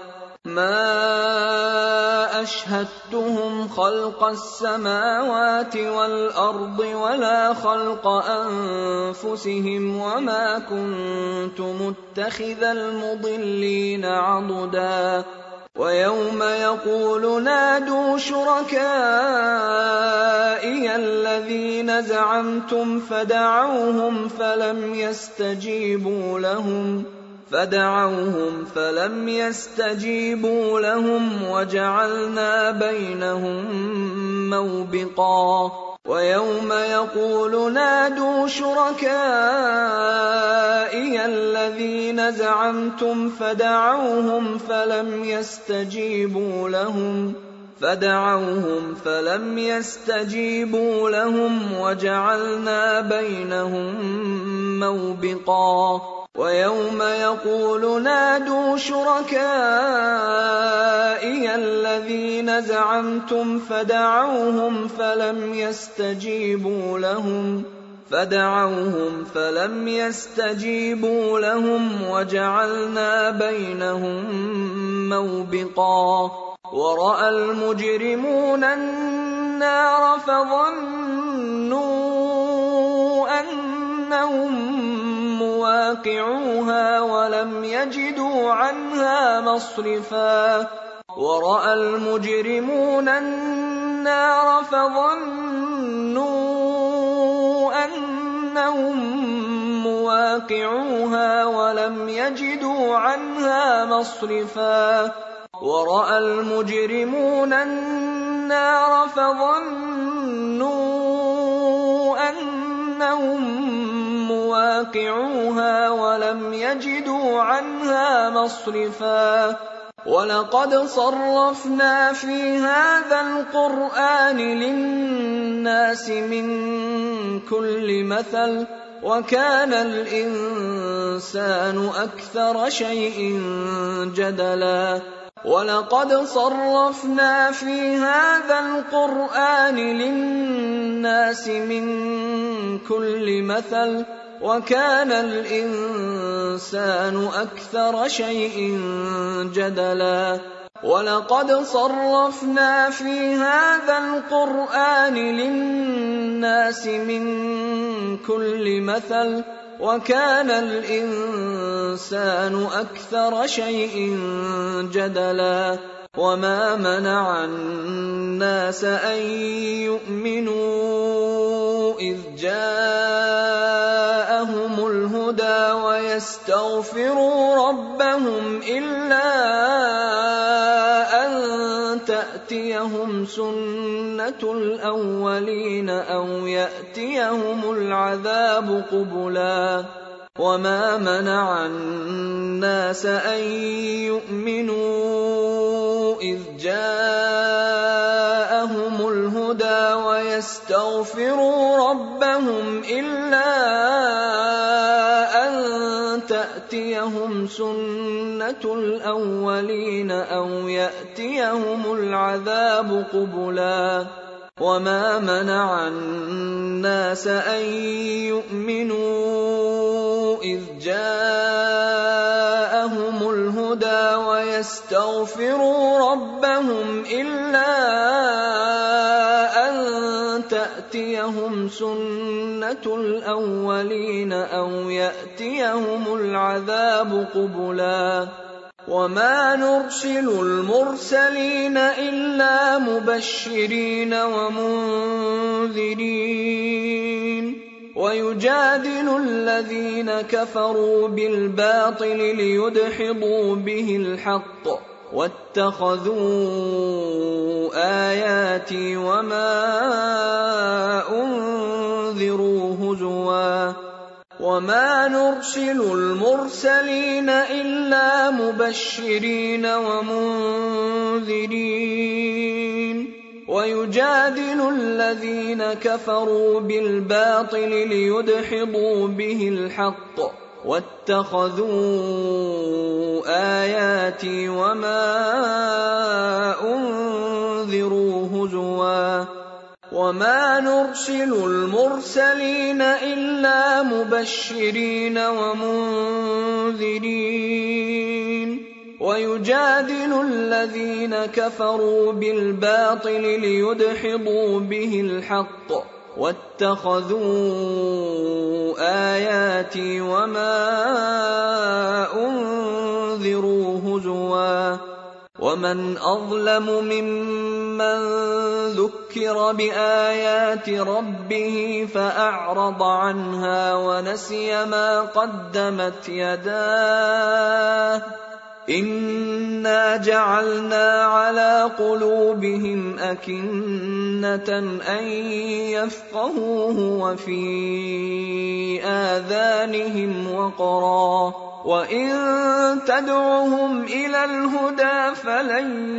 ما أشهدتهم خلق السماوات والأرض ولا خلق أنفسهم وما كنت متخذ المضلين عضدا ويوم يقول نادوا شركائي الذين زعمتم فدعوهم فلم يستجيبوا لهم فدعوهم فلم يستجيبوا لهم وجعلنا بينهم موبقا ويوم يقول نادوا شركائي الذين زعمتم فدعوهم فلم يستجيبوا لهم فدعوهم فلم يستجيبوا لهم وجعلنا بينهم موبقا ويوم يقول نادوا شركائي الذين زعمتم فدعوهم فلم يستجيبوا لهم فدعوهم فلم يستجيبوا لهم وجعلنا بينهم موبقا ورأى المجرمون النار فظنوا أنهم مواقعوها ولم يجدوا عنها مصرفا ورأى المجرمون النار فظنوا أنهم مواقعوها ولم يجدوا عنها مصرفا ورأى المجرمون النار فظنوا أنهم مواقعوها ولم يجدوا عنها مصرفا ولقد صرفنا في هذا القرآن للناس من كل مثل وكان الإنسان أكثر شيء جدلا ولقد صرفنا في هذا القرآن للناس من كل مثل وكان الإنسان أكثر شيء جدلا ولقد صرفنا في هذا القرآن للناس من كل مثل وكان الإنسان أكثر شيء جدلا وما منع الناس أن يؤمنوا جاءهم الهدى ويستغفروا ربهم إلا أن تأتيهم سنة الأولين أو يأتيهم العذاب قبلا وما منع الناس أن يؤمنوا إذ جاءهم الهدى ويستغفروا ربهم إلا أن تأتيهم سنة الأولين أو يأتيهم العذاب قبلا وما منع الناس أن يؤمنوا إذ جاءهم الهدى ويستغفروا ربهم إلا أن تأتيهم سنة الأولين أو يأتيهم العذاب قبلا وما نرسل المرسلين إلا مبشرين ومنذرين ويجادل الذين كفروا بالباطل ليدحضوا به الحق واتخذوا آياتي وما أنذروا هزوا وما نرسل المرسلين إلا مبشرين ومنذرين ويجادل الذين كفروا بالباطل ليدحضوا به الحق واتخذوا آياتي وما أنذروا هزوا وما نرسل المرسلين إلا مبشرين ومنذرين ويجادل الذين كفروا بالباطل ليدحضوا به الحق واتخذوا آياتي وما أنذروا هزوا ومن أظلم ممن ذكر بآيات ربه فأعرض عنها ونسي ما قدمت يداه إنا جعلنا على قلوبهم أكنة أن يفقهوه وفي آذانهم وقرا وإن تدعهم إلى الهدى فلن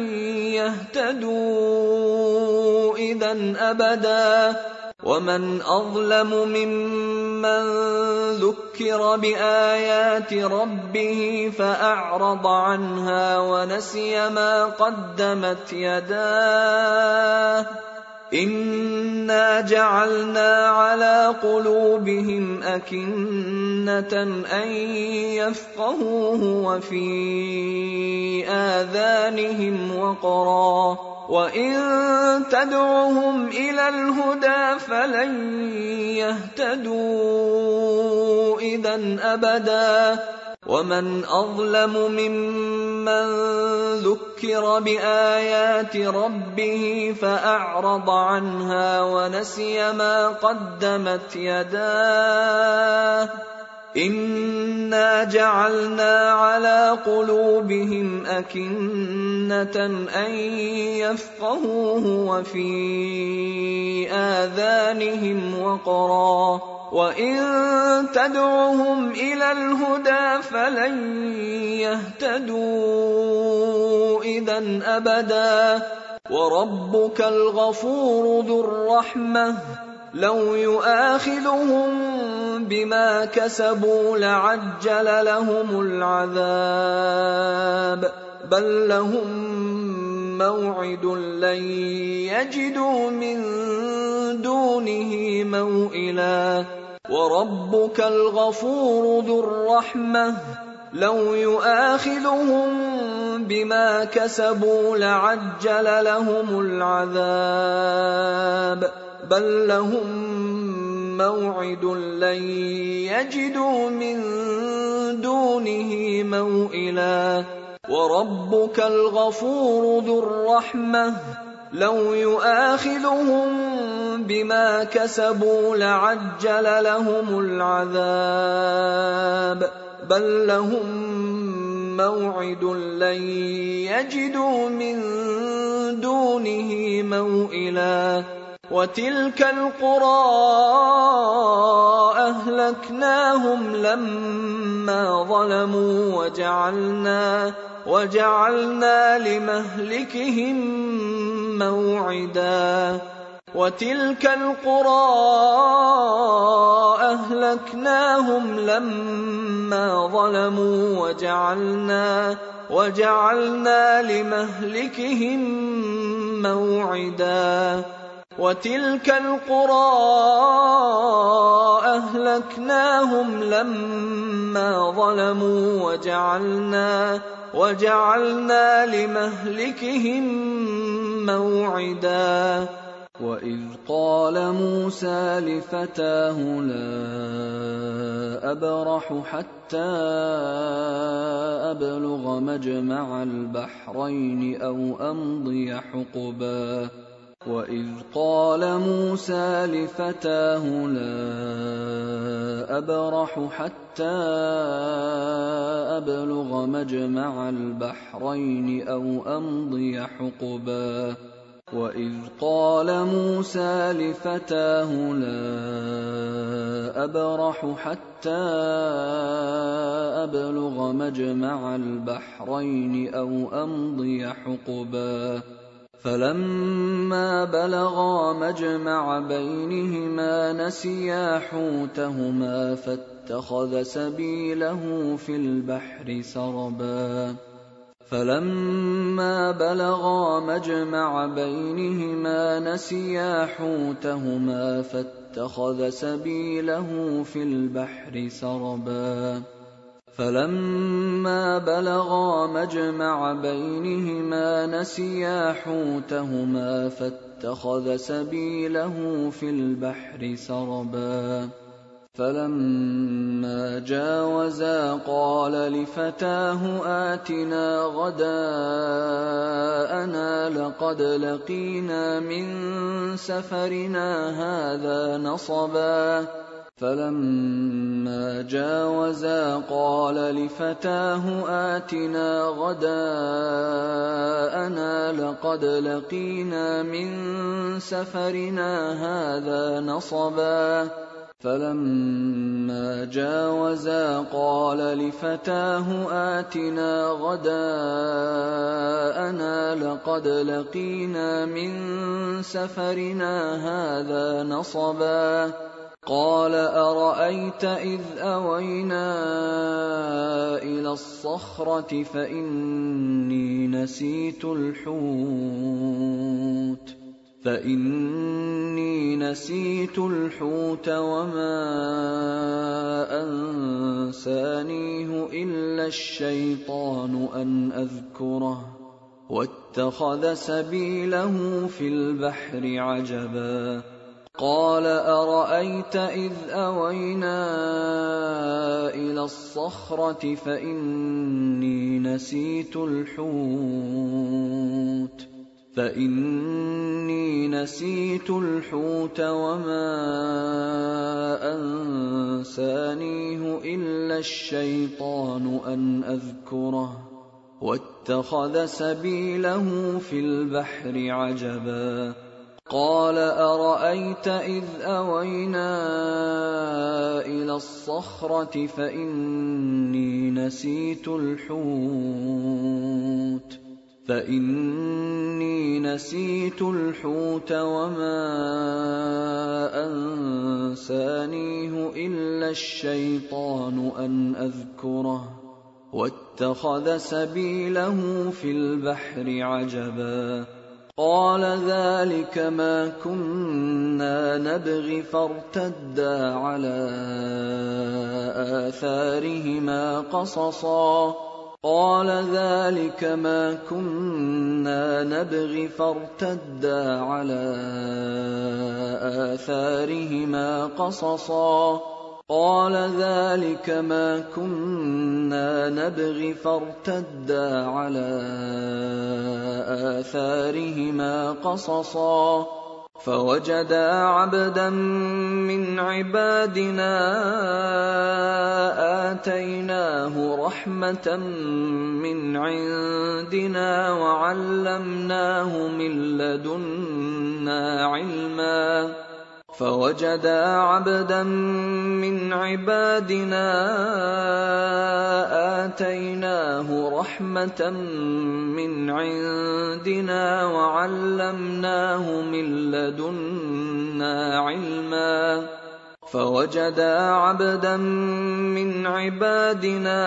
يهتدوا إذا أبدا ومن أظلم ممن ذكر بآيات ربه فأعرض عنها ونسي ما قدمت يداه إنا جعلنا على قلوبهم أكنة أن يفقهوه وفي آذانهم وقرا وإن تدعهم إلى الهدى فلن يهتدوا إذا أبدا ومن أظلم ممن ذكر بآيات ربه فأعرض عنها ونسي ما قدمت يداه إنا جعلنا على قلوبهم أكنة أن يفقهوه وفي آذانهم وقرا وإن تدعهم إلى الهدى فلن يهتدوا إذا أبدا وربك الغفور ذو الرحمة لو يؤاخذهم بما كسبوا لعجل لهم العذاب بل لهم موعد لن يجدوا من دونه موئلا وربك الغفور ذو الرحمة لو يؤاخذهم بما كسبوا لعجل لهم العذاب بل لهم موعد لن يجدوا من دونه موئلا وربك الغفور ذو الرحمة لو يؤاخذهم بما كسبوا لعجل لهم العذاب بل لهم موعد لن يجدوا من دونه موئلا وتلك القرى أهلكناهم لما ظلموا وجعلنا وجعلنا لمهلكهم موعدا وتلك القرى أهلكناهم لما ظلموا وجعلنا وجعلنا لمهلكهم موعدا وتلك القرى أهلكناهم لما ظلموا وجعلنا وجعلنا لمهلكهم موعدا وإذ قال موسى لفتاه لا أبرح حتى أبلغ مجمع البحرين أو أمضي حقبا وإذ قال موسى لفتاه لا أبرح حتى أبلغ مجمع البحرين أو أمضي حقبا وإذ قال موسى لفتاه لا أبرح حتى أبلغ مجمع البحرين أو أمضي حقبا فلما بلغا مجمع بينهما نسيا حوتهما فاتخذ سبيله في البحر سربا فلما بلغا مجمع بينهما نسيا حوتهما فاتخذ سبيله في البحر سربا فلما بلغا مجمع بينهما نسيا حوتهما فاتخذ سبيله في البحر سربا فلما جاوزا قال لفتاه آتنا غداءنا لقد لقينا من سفرنا هذا نصبا فلما جاوزا قال لفتاه آتنا غداءنا لقد لقينا من سفرنا هذا نصبا فلما جاوزا قال لفتاه آتنا غداءنا لقد لقينا من سفرنا هذا نصبا قال أرأيت إذ أوينا إلى الصخرة فإني نسيت الحوت فإني نسيت الحوت وما أنسانيه إلا الشيطان أن أذكره واتخذ سبيله في البحر عجبا قال أرأيت إذ أوينا إلى الصخرة فإني نسيت الحوت فإني نسيت الحوت وما أنسانيه إلا الشيطان أن أذكره واتخذ سبيله في البحر عجبا قال أرأيت إذ أوينا إلى الصخرة فإني نسيت الحوت فإني نسيت الحوت وما أنسانيه إلا الشيطان أن أذكره واتخذ سبيله في البحر عجبا قال ذلك ما كنا نبغي فارتدا على آثارهما قصصا قال ذلك ما كنا نبغي فارتدا على آثارهما قصصا قال ذلك ما كنا نبغي فارتدا على آثارهما قصصا فوجدا عبدا من عبادنا آتيناه رحمة من عندنا وعلمناه من لدنا علما فوجدا عبدا من عبادنا آتيناه رحمة من عندنا وعلمناه من لدنا علما فوجدا عبدا من عبادنا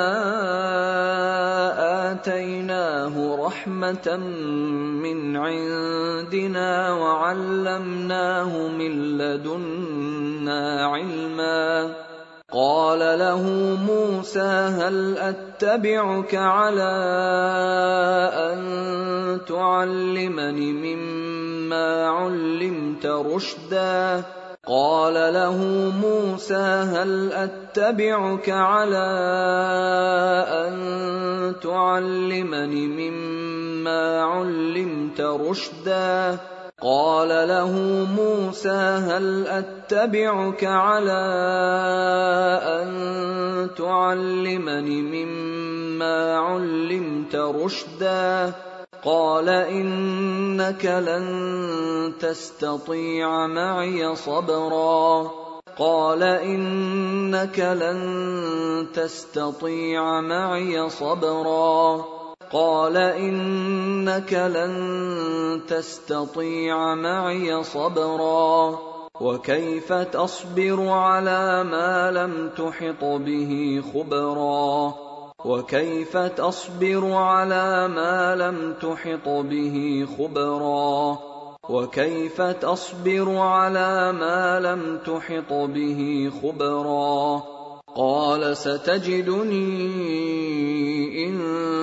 آتيناه رحمة من عندنا وعلمناه من لدنا علما قال له موسى هل أتبعك على أن تعلمني مما علمت رشدا قال له موسى هل أتبعك على أن تعلمني مما علمت رشدا قال له موسى هل أتبعك على أن تعلمني مما علمت رشدا قال إنك لن تستطيع معي صبرا قال إنك لن تستطيع معي صبرا قال إنك لن تستطيع معي صبرا وكيف تصبر على ما لم تحط به خبرا وكيف تصبر على ما لم تحط به خبرا وكيف تصبر على ما لم تحط به خبرا قال ستجدني إن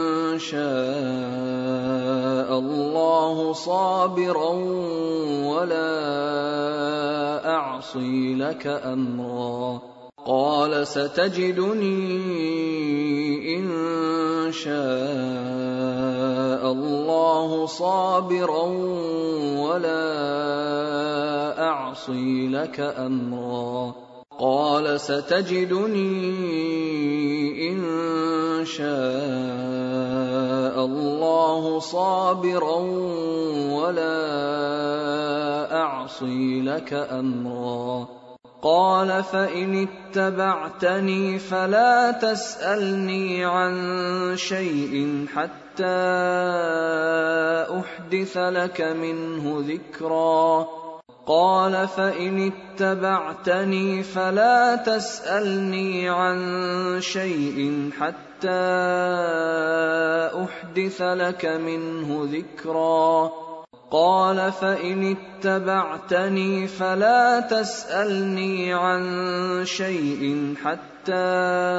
شاء الله صابرا ولا أعصي لك أمرا قال ستجدني إن شاء الله صابرا ولا أعصي لك أمرا قال ستجدني إن شاء الله صابرا ولا أعصي لك أمرا قال فإن اتبعتني فلا تسألني عن شيء حتى أحدث لك منه ذكرا قال فإن اتبعتني فلا تسألني عن شيء حتى أحدث لك منه ذكرا قال فإن اتبعتني فلا تسألني عن شيء حتى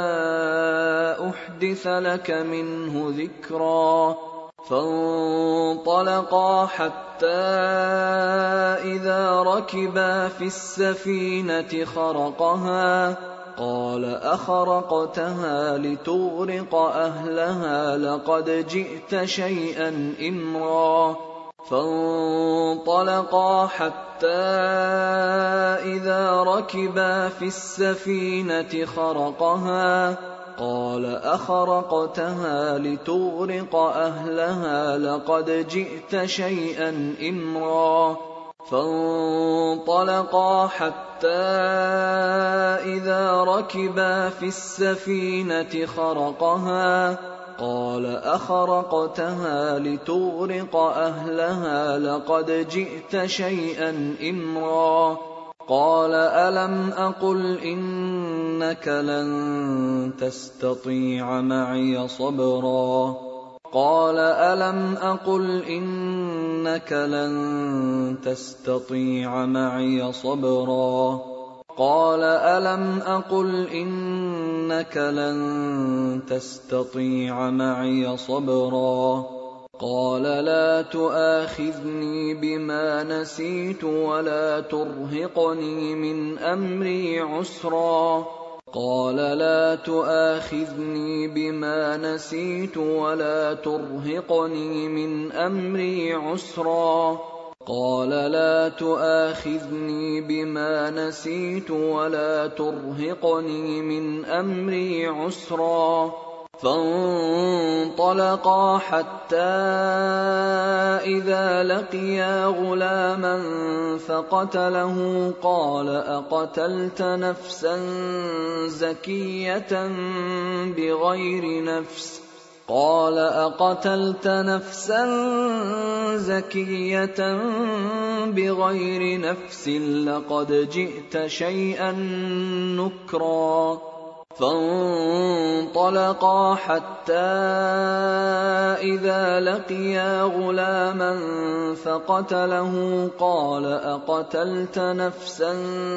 أحدث لك منه ذكرا فانطلقا حتى إذا ركبا في السفينة خرقها قال أخرقتها لتغرق أهلها لقد جئت شيئا إمرا فانطلقا حتى إذا ركبا في السفينة خرقها قال أخرقتها لتغرق أهلها لقد جئت شيئا إمرا فانطلقا حتى إذا ركبا في السفينة خرقها قال أخرقتها لتغرق أهلها لقد جئت شيئا إمرا قال ألم أقل إنك لن تستطيع معي صبرا قال ألم أقل إنك لن تستطيع معي صبرا قال ألم أقل إنك لن تستطيع معي صبرا قال لا تؤاخذني بما نسيت ولا ترهقني من أمري عسرا قال لا تؤاخذني بما نسيت ولا ترهقني من أمري عسرا قال لا تؤاخذني بما نسيت ولا ترهقني من أمري عسرا فانطلقا حتى إذا لقيا غلاما فقتله قال أقتلت نفسا زكية بغير نفس قال أقتلت نفسا زكية بغير نفس لقد جئت شيئا نكرا فانطلقا حتى إذا لقيا غلاما فقتله قال أقتلت نفسا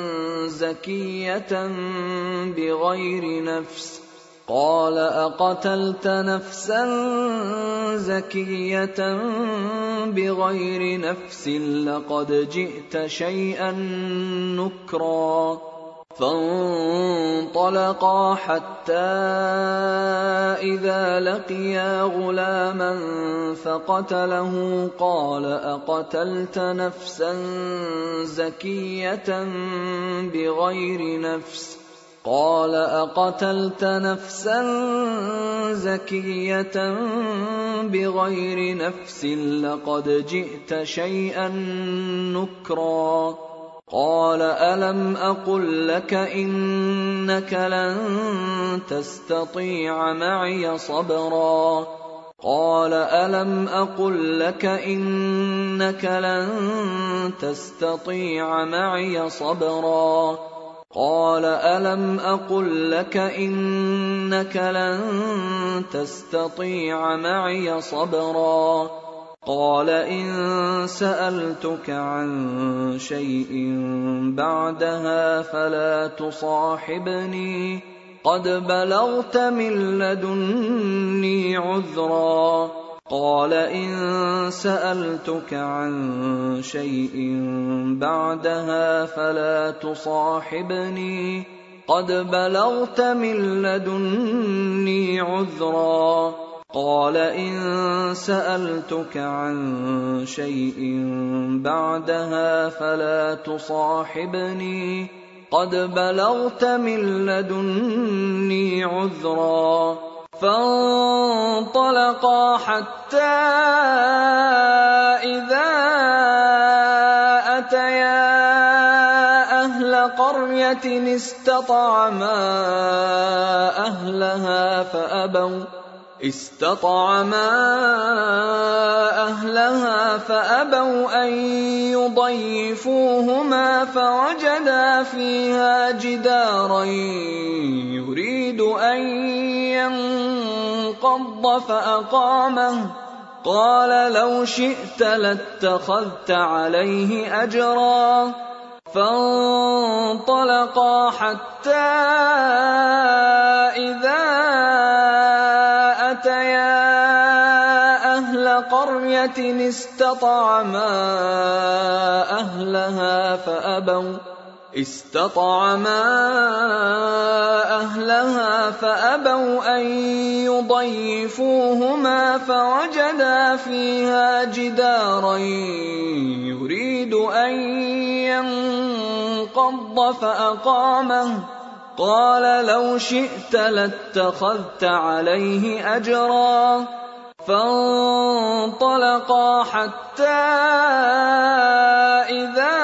زكية بغير نفس قال أقتلت نفسا زكية بغير نفس لقد جئت شيئا نكرا فانطلقا حتى إذا لقيا غلاما فقتله قال أقتلت نفسا زكية بغير نفس قال أقتلت نفسا زكية بغير نفس لقد جئت شيئا نكرا قال ألم أقل لك إنك لن تستطيع معي صبرا قال ألم أقل لك إنك لن تستطيع معي صبرا قال ألم أقل لك إنك لن تستطيع معي صبرا قال إن سألتك عن شيء بعدها فلا تصاحبني قد بلغت من لدني عذرا قال إن سألتك عن شيء بعدها فلا تصاحبني قد بلغت من لدني عذرا قال إن سألتك عن شيء بعدها فلا تصاحبني قد بلغت من لدني عذرا فانطلقا حتى إذا أتيا أهل قرية استطعما أهلها فأبوا استطعما أهلها فأبوا أن يضيفوهما فوجدا فيها جدارا يريد أن ينقض فأقامه قال لو شئت لاتخذت عليه أجرا فانطلقا حتى إذا أتيا أهل قرية استطعما أهلها فأبوا استطعما أهلها فأبوا أن يضيفوهما فوجدا فيها جدارا يريد أن ينقض فأقامه قال لو شئت لاتخذت عليه أجرا فانطلقا حتى إذا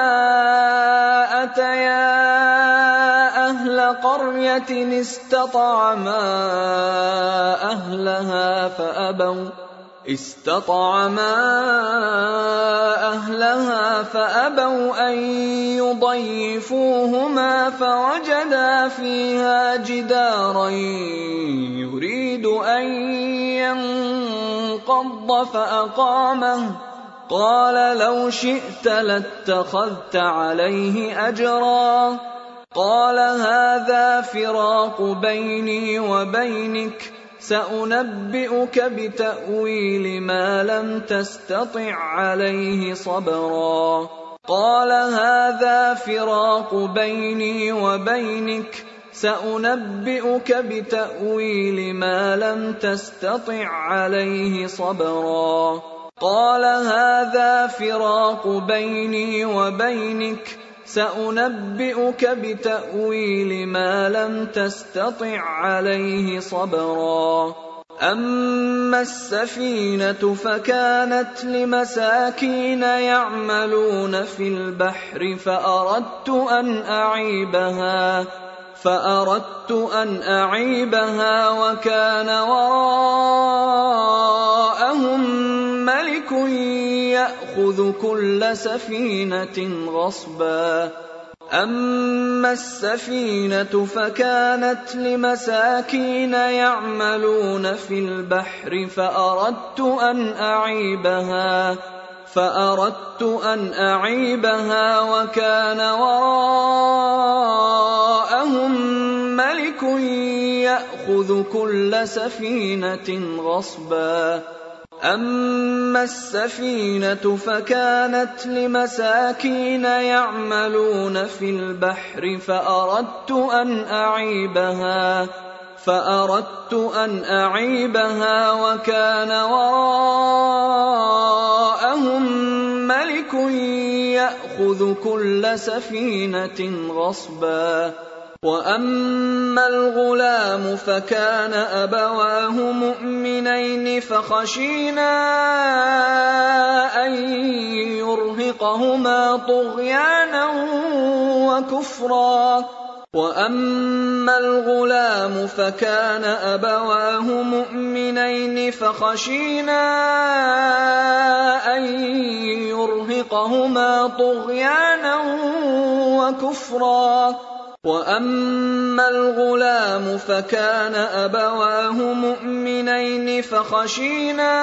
أتيا أهل قرية استطعما أهلها فأبوا استطعما أهلها فأبوا أن يضيفوهما فوجدا فيها جدارا يريد أن ينقض فأقامه قال لو شئت لاتخذت عليه أجرا قال هذا فراق بيني وبينك سأنبئك بتأويل ما لم تستطع عليه صبرا قال هذا فراق بيني وبينك سأنبئك بتأويل ما لم تستطع عليه صبرا قال هذا فراق بيني وبينك سأنبئك بتأويل ما لم تستطع عليه صبرا أما السفينة فكانت لمساكين يعملون في البحر فأردت أن أعيبها فأردت أن أعيبها وكان وراءهم ملك يأخذ كل سفينة غصبا أما السفينة فكانت لمساكين يعملون في البحر فأردت أن أعيبها فأردت أن أعيبها وكان وراءهم ملك يأخذ كل سفينة غصبا أما السفينة فكانت لمساكين يعملون في البحر فأردت أن أعيبها فأردت أن أعيبها وكان وراءهم ملك يأخذ كل سفينة غصبا وأما الغلام فكان أبواه مؤمنين فخشينا أن يرهقهما طغيانا وكفرا وأما الغلام فكان أبواه مؤمنين فخشينا أن يرهقهما طغيانا وكفرا وأما الغلام فكان أبواه مؤمنين فخشينا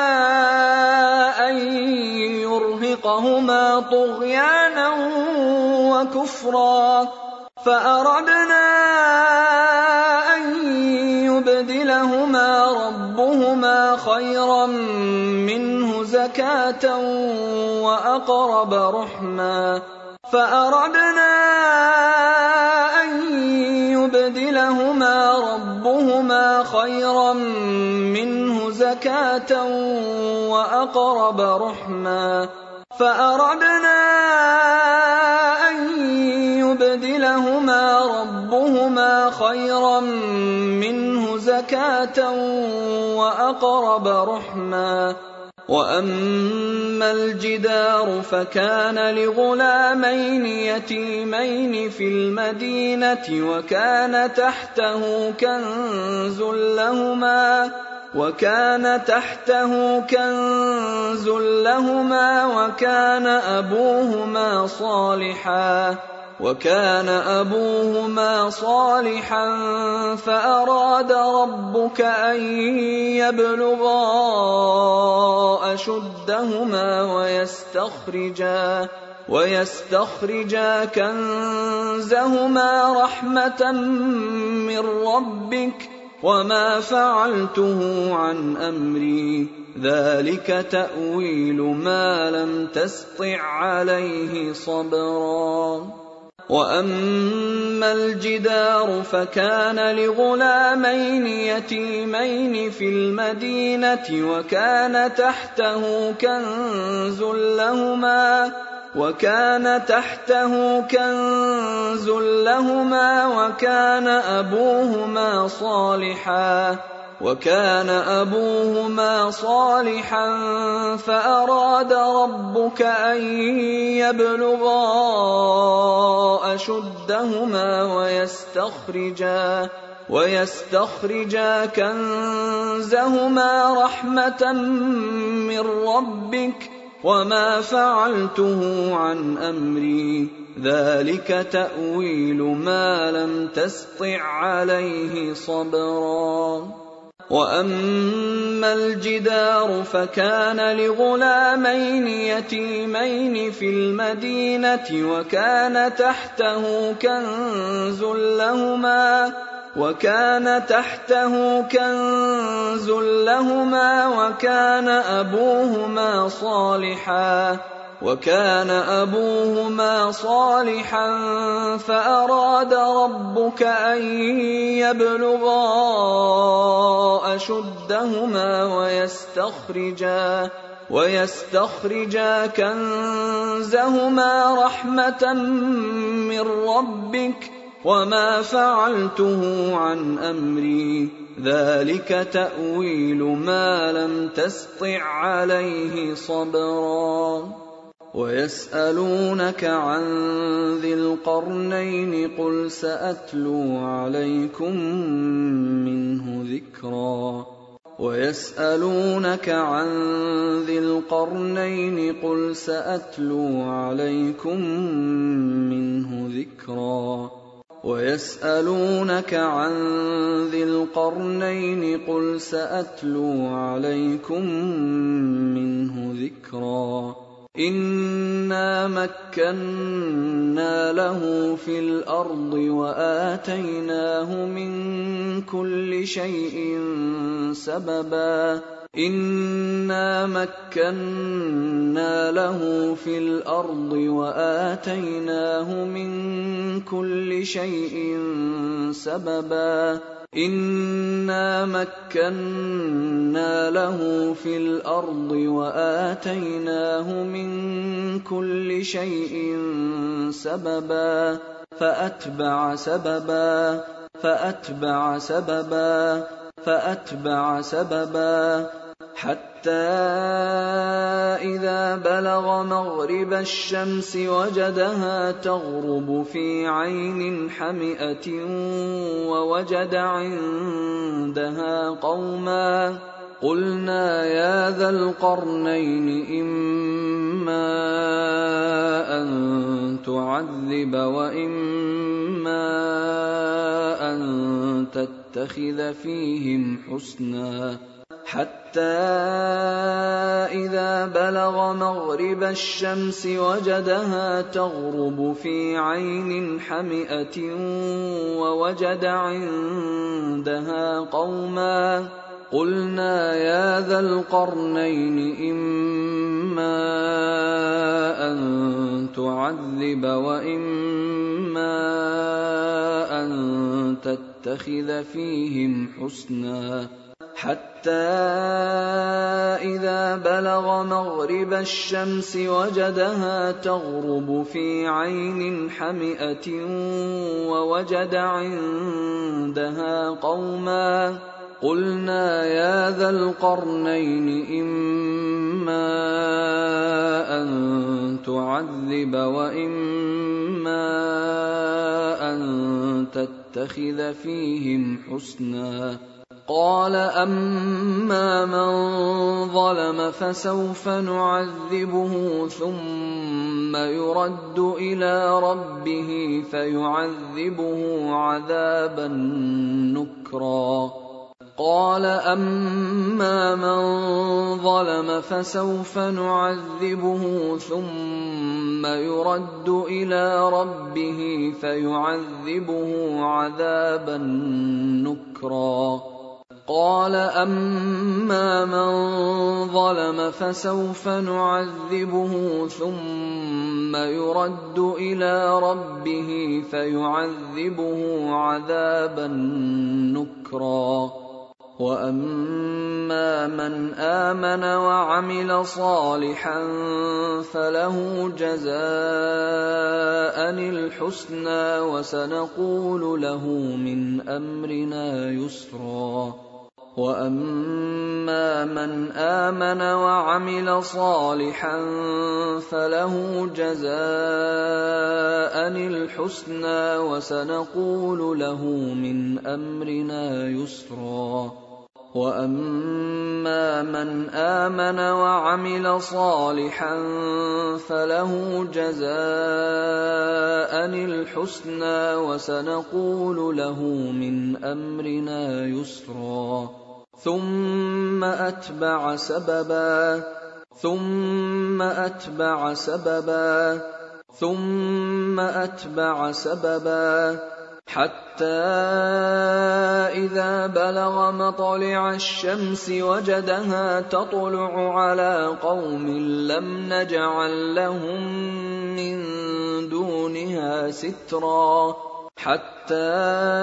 أن يرهقهما طغيانا وكفرا فأردنا أن يبدلهما ربهما خيرا منه زكاة وأقرب رحما فأردنا أن يبدلهما ربهما خيرا منه زكاة وأقرب رحما فأردنا أن يبدلهما ربهما خيرا منه زكاة وأقرب رحما وأما الجدار فكان لغلامين يتيمين في المدينة وكان تحته كنز لهما وكان تحته كنز لهما وكان أبوهما صالحا وكان أبوهما صالحا فأراد ربك أن يبلغا أشدهما ويستخرجا ويستخرجا كنزهما رحمة من ربك وما فعلته عن أمري ذلك تأويل ما لم تسطع عليه صبرا وأما الجدار فكان لغلامين يتيمين في المدينة وكان تحته كنز لهما وكان تحته كنز لهما وكان أبوهما صالحا وكان أبوهما صالحا فأراد ربك أن يبلغا أشدهما ويستخرجا ويستخرجا كنزهما رحمة من ربك وما فعلته عن أمري ذلك تأويل ما لم تسطع عليه صبرا وأما الجدار فكان لغلامين يتيمين في المدينة وكان تحته كنز لهما وكان تحته كنز لهما وكان أبوهما صالحا وكان أبوهما صالحا فأراد ربك أن يبلغا أشدهما ويستخرجا ويستخرجا كنزهما رحمة من ربك وما فعلته عن أمري ذلك تأويل ما لم تسطع عليه صبرا ويسألونك عن ذي القرنين قل سأتلو عليكم منه ذكرا ويسألونك عن ذي القرنين قل سأتلو عليكم منه ذكرا ويسألونك عن ذي القرنين قل سأتلو عليكم منه ذكرا إنا مكنا له في الأرض وآتيناه من كل شيء سببا إنا مكنا له في الأرض وآتيناه من كل شيء سببا إنا مكنا له في الأرض وآتيناه من كل شيء سببا فأتبع سببا فأتبع سببا فأتبع سببا حتى إذا بلغ مغرب الشمس وجدها تغرب في عين حمئة ووجد عندها قوما قلنا يا ذا القرنين إما أن تعذب وإما أن تتخذ فيهم حسنا حتى إذا بلغ مغرب الشمس وجدها تغرب في عين حمئة ووجد عندها قوما قلنا يا ذا القرنين إما أن تعذب وإما أن تتخذ فيهم حسنا حتى إذا بلغ مغرب الشمس وجدها تغرب في عين حمئة ووجد عندها قوما قلنا يا ذا القرنين إما أن تعذب وإما أن تتخذ فيهم حسنا قال أما من ظلم فسوف نعذبه ثم يرد إلى ربه فيعذبه عذابا نكرا قال أما من ظلم فسوف نعذبه ثم يرد إلى ربه فيعذبه عذابا نكرا قال أما من ظلم فسوف نعذبه ثم يرد إلى ربه فيعذبه عذابا نكرا وأما من آمن وعمل صالحا فله جزاء الحسنى وسنقول له من أمرنا يسرا وأما من آمن وعمل صالحا فله جزاء الحسنى وسنقول له من أمرنا يسرا وأما من آمن وعمل صالحا فله جزاء الحسنى وسنقول له من أمرنا يسرا ثم أتبع سببا ثم أتبع سببا ثم أتبع سببا حَتَّى إِذَا بَلَغَ مَطْلِعَ الشَّمْسِ وَجَدَهَا تَطْلُعُ عَلَىٰ قَوْمٍ لَّمْ نَجْعَل لَّهُم مِّن دُونِهَا سِتْرًا حَتَّى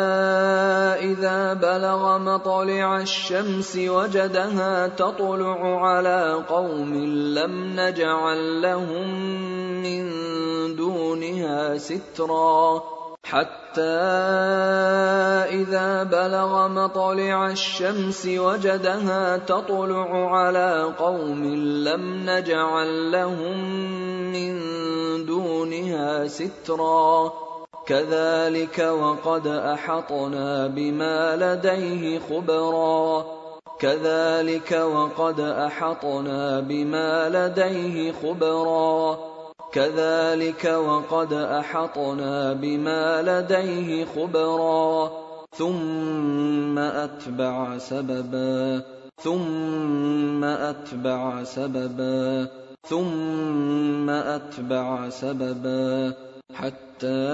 إِذَا بَلَغَ مَطْلِعَ الشَّمْسِ وَجَدَهَا تَطْلُعُ عَلَىٰ قَوْمٍ لَّمْ نَجْعَل لَّهُم مِّن دُونِهَا سِتْرًا حَتَّى إِذَا بَلَغَ مَطْلِعَ الشَّمْسِ وَجَدَهَا تَطْلُعُ عَلَىٰ قَوْمٍ لَّمْ نَجْعَل لَّهُم مِّن دُونِهَا سِتْرًا كَذَٰلِكَ وَقَدْ أَحَطْنَا بِمَا لَدَيْهِ خُبْرًا كَذَٰلِكَ وَقَدْ أَحَطْنَا بِمَا لَدَيْهِ خُبْرًا كَذَٰلِكَ وَقَدْ أَحَطْنَا بِمَا لَدَيْهِ خُبْرًا ثُمَّ أَتْبَعَ سَبَبًا ثُمَّ أَتْبَعَ سَبَبًا ثُمَّ أَتْبَعَ سَبَبًا حَتَّى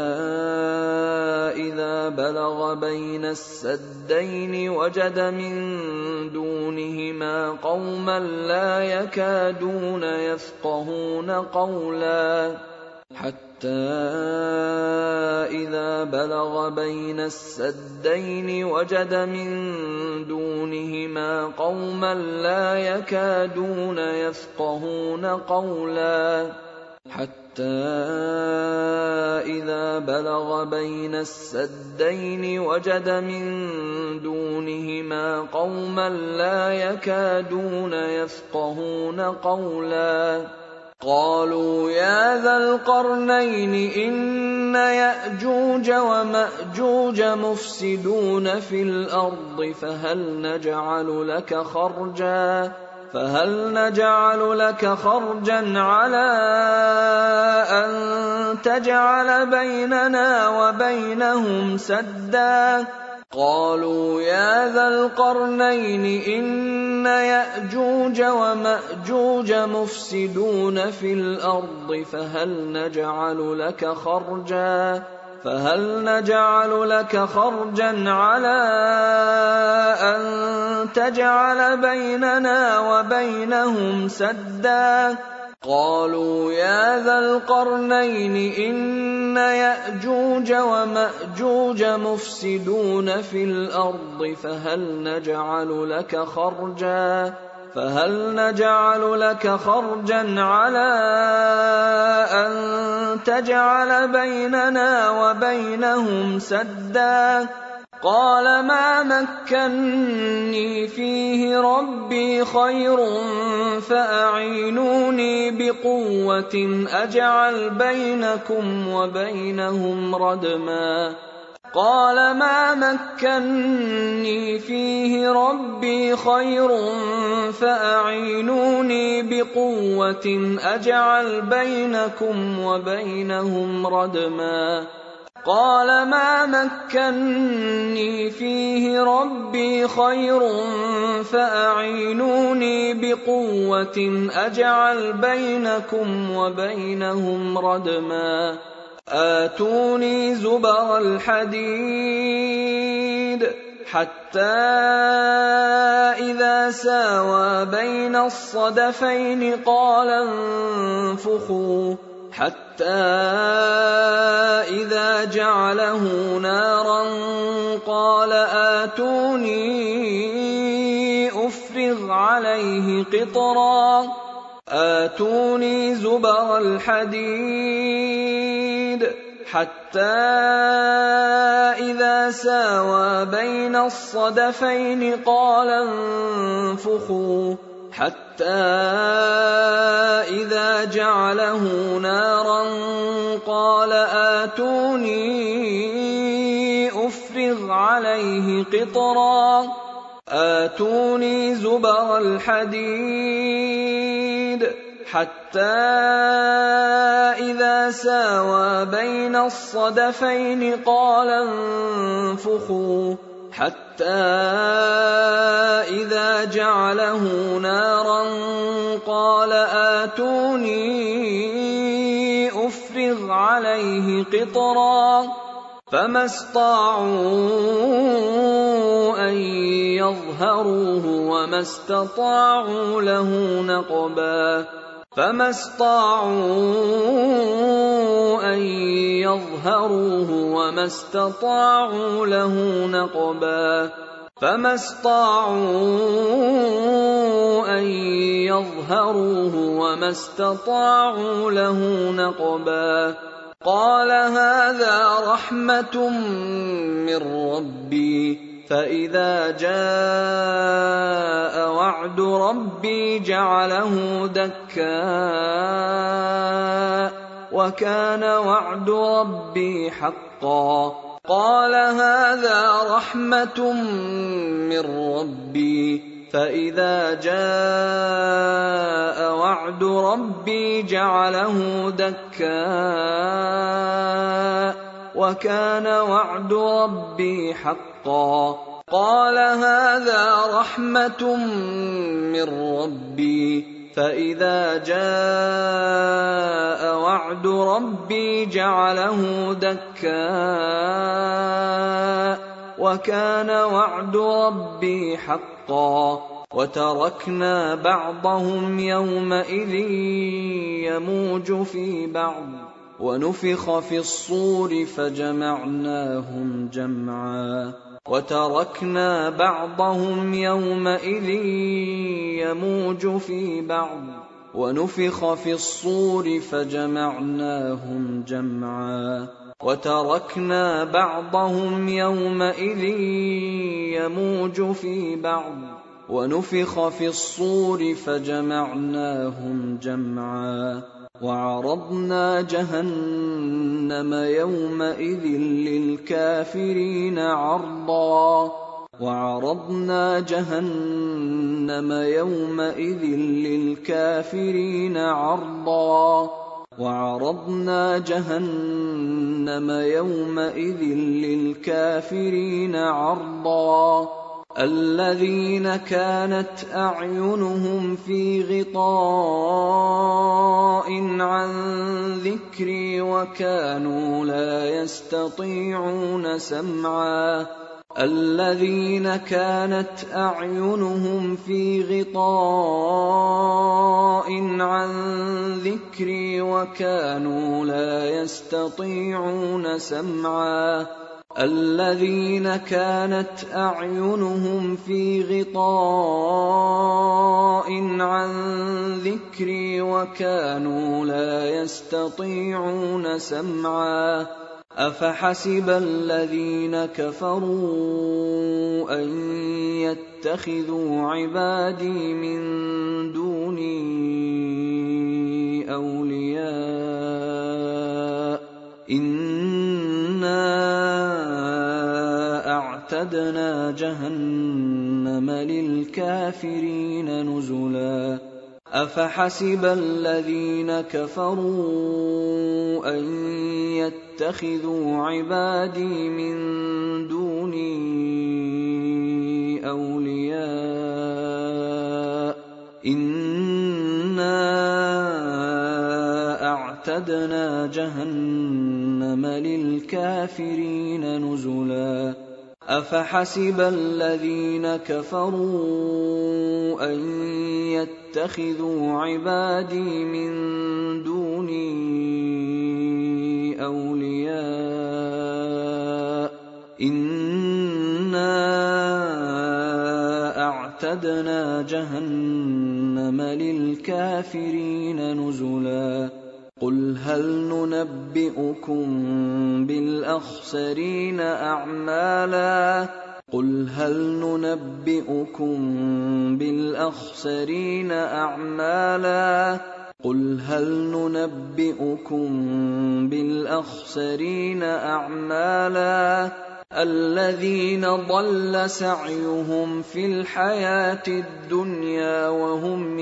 إِذَا بَلَغَ بَيْنَ السَّدَّيْنِ وَجَدَ مِن دُونِهِمَا قَوْمًا لَّا يَكَادُونَ يَفْقَهُونَ قَوْلًا حَتَّى إِذَا بَلَغَ بَيْنَ السَّدَّيْنِ وَجَدَ مِن دُونِهِمَا قَوْمًا لَّا يَكَادُونَ يَفْقَهُونَ قَوْلًا حَتَّى إِذَا بَلَغَ بَيْنَ السَّدَّيْنِ وَجَدَ مِن دُونِهِمَا قَوْمًا لَّا يَكَادُونَ يَفْقَهُونَ قَوْلًا قَالُوا يَا ذَا الْقَرْنَيْنِ إِنَّ يَأْجُوجَ وَمَأْجُوجَ مُفْسِدُونَ فِي الْأَرْضِ فَهَلْ نَجْعَلُ لَكَ خَرْجًا فهل نجعل لك خرجا على أن تجعل بيننا وبينهم سدا قالوا يا ذا القرنين إن يأجوج ومأجوج مفسدون في الأرض فهل نجعل لك خرجا فهل نجعل لك خرجا على أن تجعل بيننا وبينهم سدا قالوا يا ذا القرنين إن يأجوج ومأجوج مفسدون في الأرض فهل نجعل لك خرجا فهل نجعل لك خرجا على أن تجعل بيننا وبينهم سدا قال ما مكني فيه ربي خير فأعينوني بقوة أجعل بينكم وبينهم ردما قال ما مكني فيه ربي خير فأعينوني بقوة أجعل بينكم وبينهم ردما قال ما مكني فيه ربي خير فأعينوني بقوة أجعل بينكم وبينهم ردما آتوني زبر الحديد حتى إذا ساوى بين الصدفين قال انفخوا حتى إذا جعله نارا قال آتوني أفرغ عليه قطرا آتوني زبر الحديد حتى إذا ساوى بين الصدفين قال انفخوا حتى إذا جعله نارا قال آتوني أفرغ عليه قطرا آتوني زبر الحديد حتى إذا ساوى بين الصدفين قال انفخوا حتى إذا جعله نارا قال آتوني أفرغ عليه قطرا فما استطاعوا أن يظهروه وما استطاعوا له نقبا فما استطاعوا أن يظهروه وما استطاعوا له نقبا فما استطاعوا أن يظهروه وما استطاعوا له نقبا قال هذا رحمة من ربي فإذا جاء وعد ربي جعله دكاء وكان وعد ربي حقا قال هذا رحمة من ربي فإذا جاء وعد ربي جعله دكاء وكان وعد ربي حقا قال هذا رحمة من ربي فإذا جاء وعد ربي جعله دكاء وكان وعد ربي حقا وتركنا بعضهم يومئذ يموج في بعض ونفخ في الصور فجمعناهم جمعا وتركنا بعضهم يومئذ يموج في بعض ونفخ في الصور فجمعناهم جمعا وتركنا بعضهم يومئذ يموج في بعض ونفخ في الصور فجمعناهم جمعا وعرضنا جهنم يومئذ للكافرين عرضا وعرضنا جهنم يومئذ للكافرين عرضا وعرضنا جهنم يومئذ للكافرين عرضا الذين كانت أعينهم في غطاء عن ذكري وكانوا لا يستطيعون سمعا الذين كانت أعينهم في غطاء عن ذكري وكانوا لا يستطيعون سمعا الذين كانت أعينهم في غطاء عن ذكري وكانوا لا يستطيعون سمعا أفحسب الذين كفروا أن يتخذوا عبادي من دوني أولياء إنا أعتدنا جهنم للكافرين نزلا أفحسب الذين كفروا أن يتخذوا عبادي من دوني أولياء إنا أعتدنا جهنم للكافرين نزلا أفحسب الذين كفروا أن يتخذوا عبادي من دوني أولياء إنا أعتدنا جهنم للكافرين نزلا قل هل ننبئكم بالأخسرين أعمالا قل هل ننبئكم بالأخسرين أعمالا قل هل ننبئكم بالأخسرين أعمالا الذين ضل سعيهم في الحياة الدنيا وهم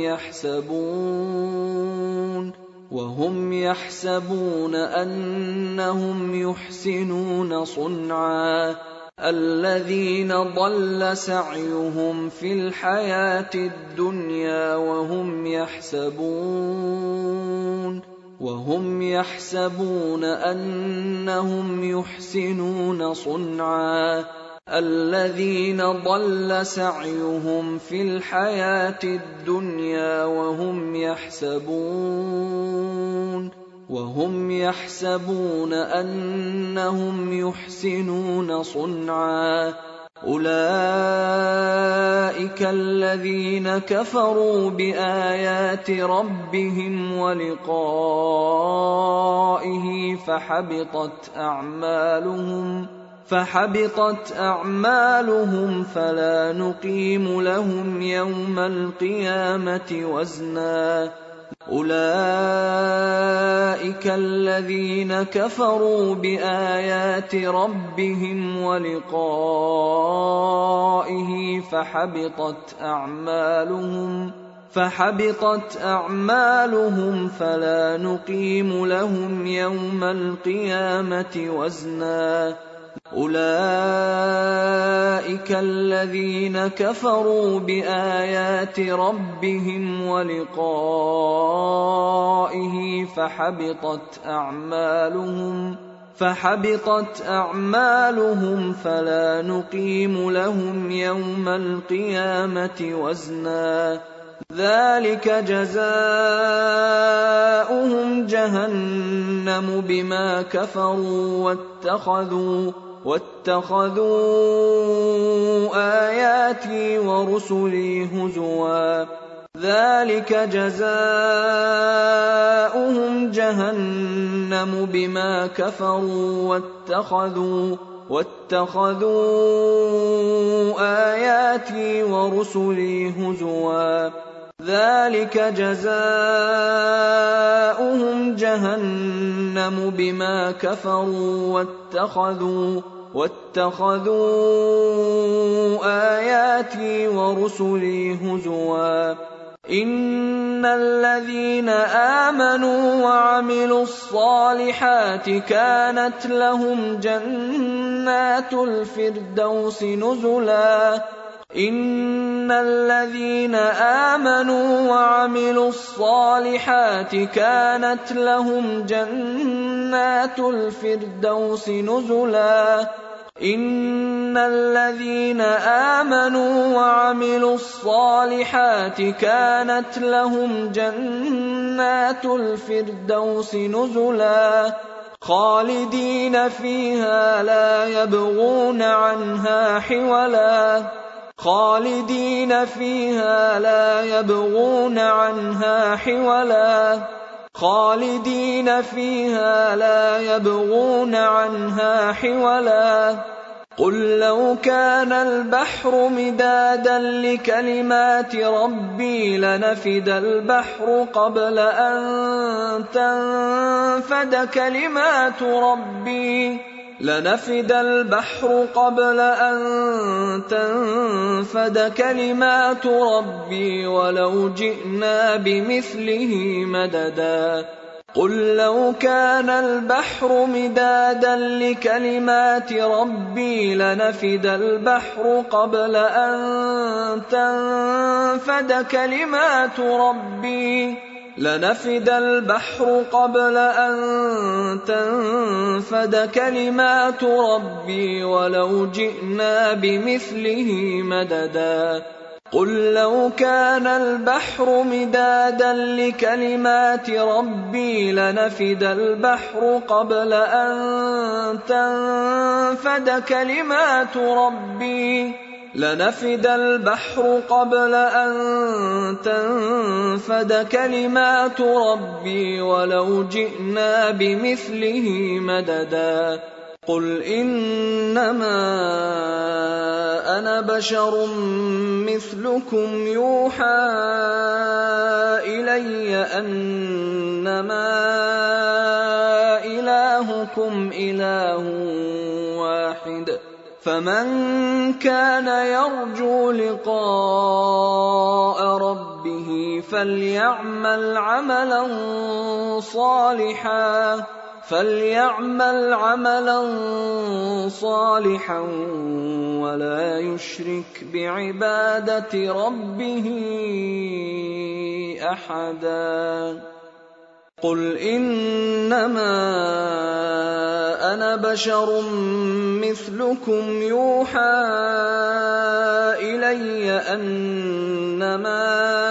يحسبون وهم يحسبون أنهم يحسنون صنعا الذين ضل سعيهم في الحياة الدنيا وهم يحسبون وهم يحسبون أنهم يحسنون صنعا الذين ضل سعيهم في الحياة الدنيا وهم يحسبون وهم يحسبون أنهم يحسنون صنعا أولئك الذين كفروا بآيات ربهم ولقائه فحبطت أعمالهم فحبطت أعمالهم فلا نقيم لهم يوم القيامة وزنا أولئك الذين كفروا بآيات ربهم ولقائه فحبطت أعمالهم فحبطت أعمالهم فلا نقيم لهم يوم القيامة وزنا أولئك الذين كفروا بآيات ربهم ولقائه فحبطت أعمالهم فحبطت أعمالهم فلا نقيم لهم يوم القيامة وزنا ذلك جزاؤهم جهنم بما كفروا واتخذوا واتخذوا آياتي ورسلي هزوا ذلك جزاؤهم جهنم بما كفروا واتخذوا واتخذوا آياتي ورسلي هزوا ذلك جزاؤهم جهنم بما كفروا واتخذوا واتخذوا آياتي ورسلي هزوا إن الذين آمنوا وعملوا الصالحات كانت لهم جنات الفردوس نزلا إن الذين آمنوا وعملوا الصالحات كانت لهم جنات الفردوس نزلا إن الذين آمنوا وعملوا الصالحات كانت لهم جنات الفردوس نزلا خالدين فيها لا يبغون عنها حولا خالدين فيها لا يبغون عنها حولا خالدين فيها لا يبغون عنها حولا قل لو كان البحر مدادا لكلمات ربي لنفد البحر قبل أن تنفد كلمات ربي لنفد البحر قبل أن تنفد كلمات ربي ولو جئنا بمثله مددا قل لو كان البحر مدادا لكلمات ربي لنفد البحر قبل أن تنفد كلمات ربي لنفد البحر قبل أن تنفد كلمات ربي ولو جئنا بمثله مددا قل لو كان البحر مدادا لكلمات ربي لنفد البحر قبل أن تنفد كلمات ربي لنفد البحر قبل أن تنفد كلمات ربي ولو جئنا بمثله مددا قل إنما أنا بشر مثلكم يوحى إلي أنما إلهكم إله واحد فمن كان يرجو لقاء ربه فليعمل عملا صالحا فليعمل عملا صالحا ولا يشرك بعبادة ربه أحدا. قُلْ إِنَّمَا أَنَا بَشَرٌ مِّثْلُكُمْ يُوحَىٰ إِلَيَّ أَنَّمَا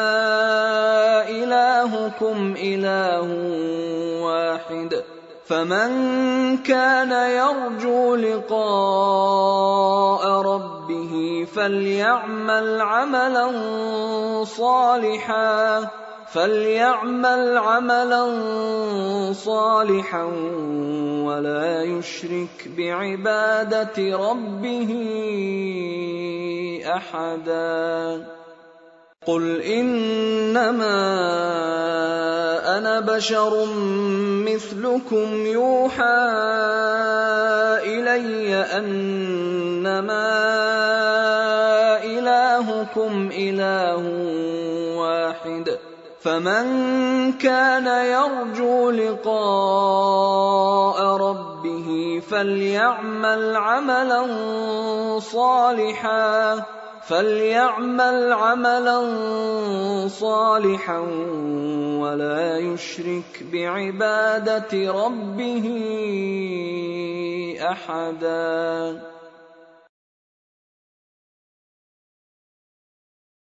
إِلَٰهُكُمْ إِلَٰهٌ وَاحِدٌ ۖ فَمَن كَانَ يَرْجُو لِقَاءَ رَبِّهِ فَلْيَعْمَلْ عَمَلًا صَالِحًا فَلْيَعْمَلْ عَمَلًا صَالِحًا وَلَا يُشْرِكْ بِعِبَادَةِ رَبِّهِ أَحَدًا قُلْ إِنَّمَا أَنَا بَشَرٌ مِّثْلُكُمْ يُوحَىٰ إِلَيَّ أَنَّمَا إِلَٰهُكُمْ إِلَٰهٌ وَاحِدٌ ۖ فَمَن كَانَ يَرْجُو لِقَاءَ رَبِّهِ فَلْيَعْمَلْ عَمَلًا صَالِحًا فَلْيَعْمَلْ عَمَلًا صَالِحًا وَلَا يُشْرِكْ بِعِبَادَةِ رَبِّهِ أَحَدًا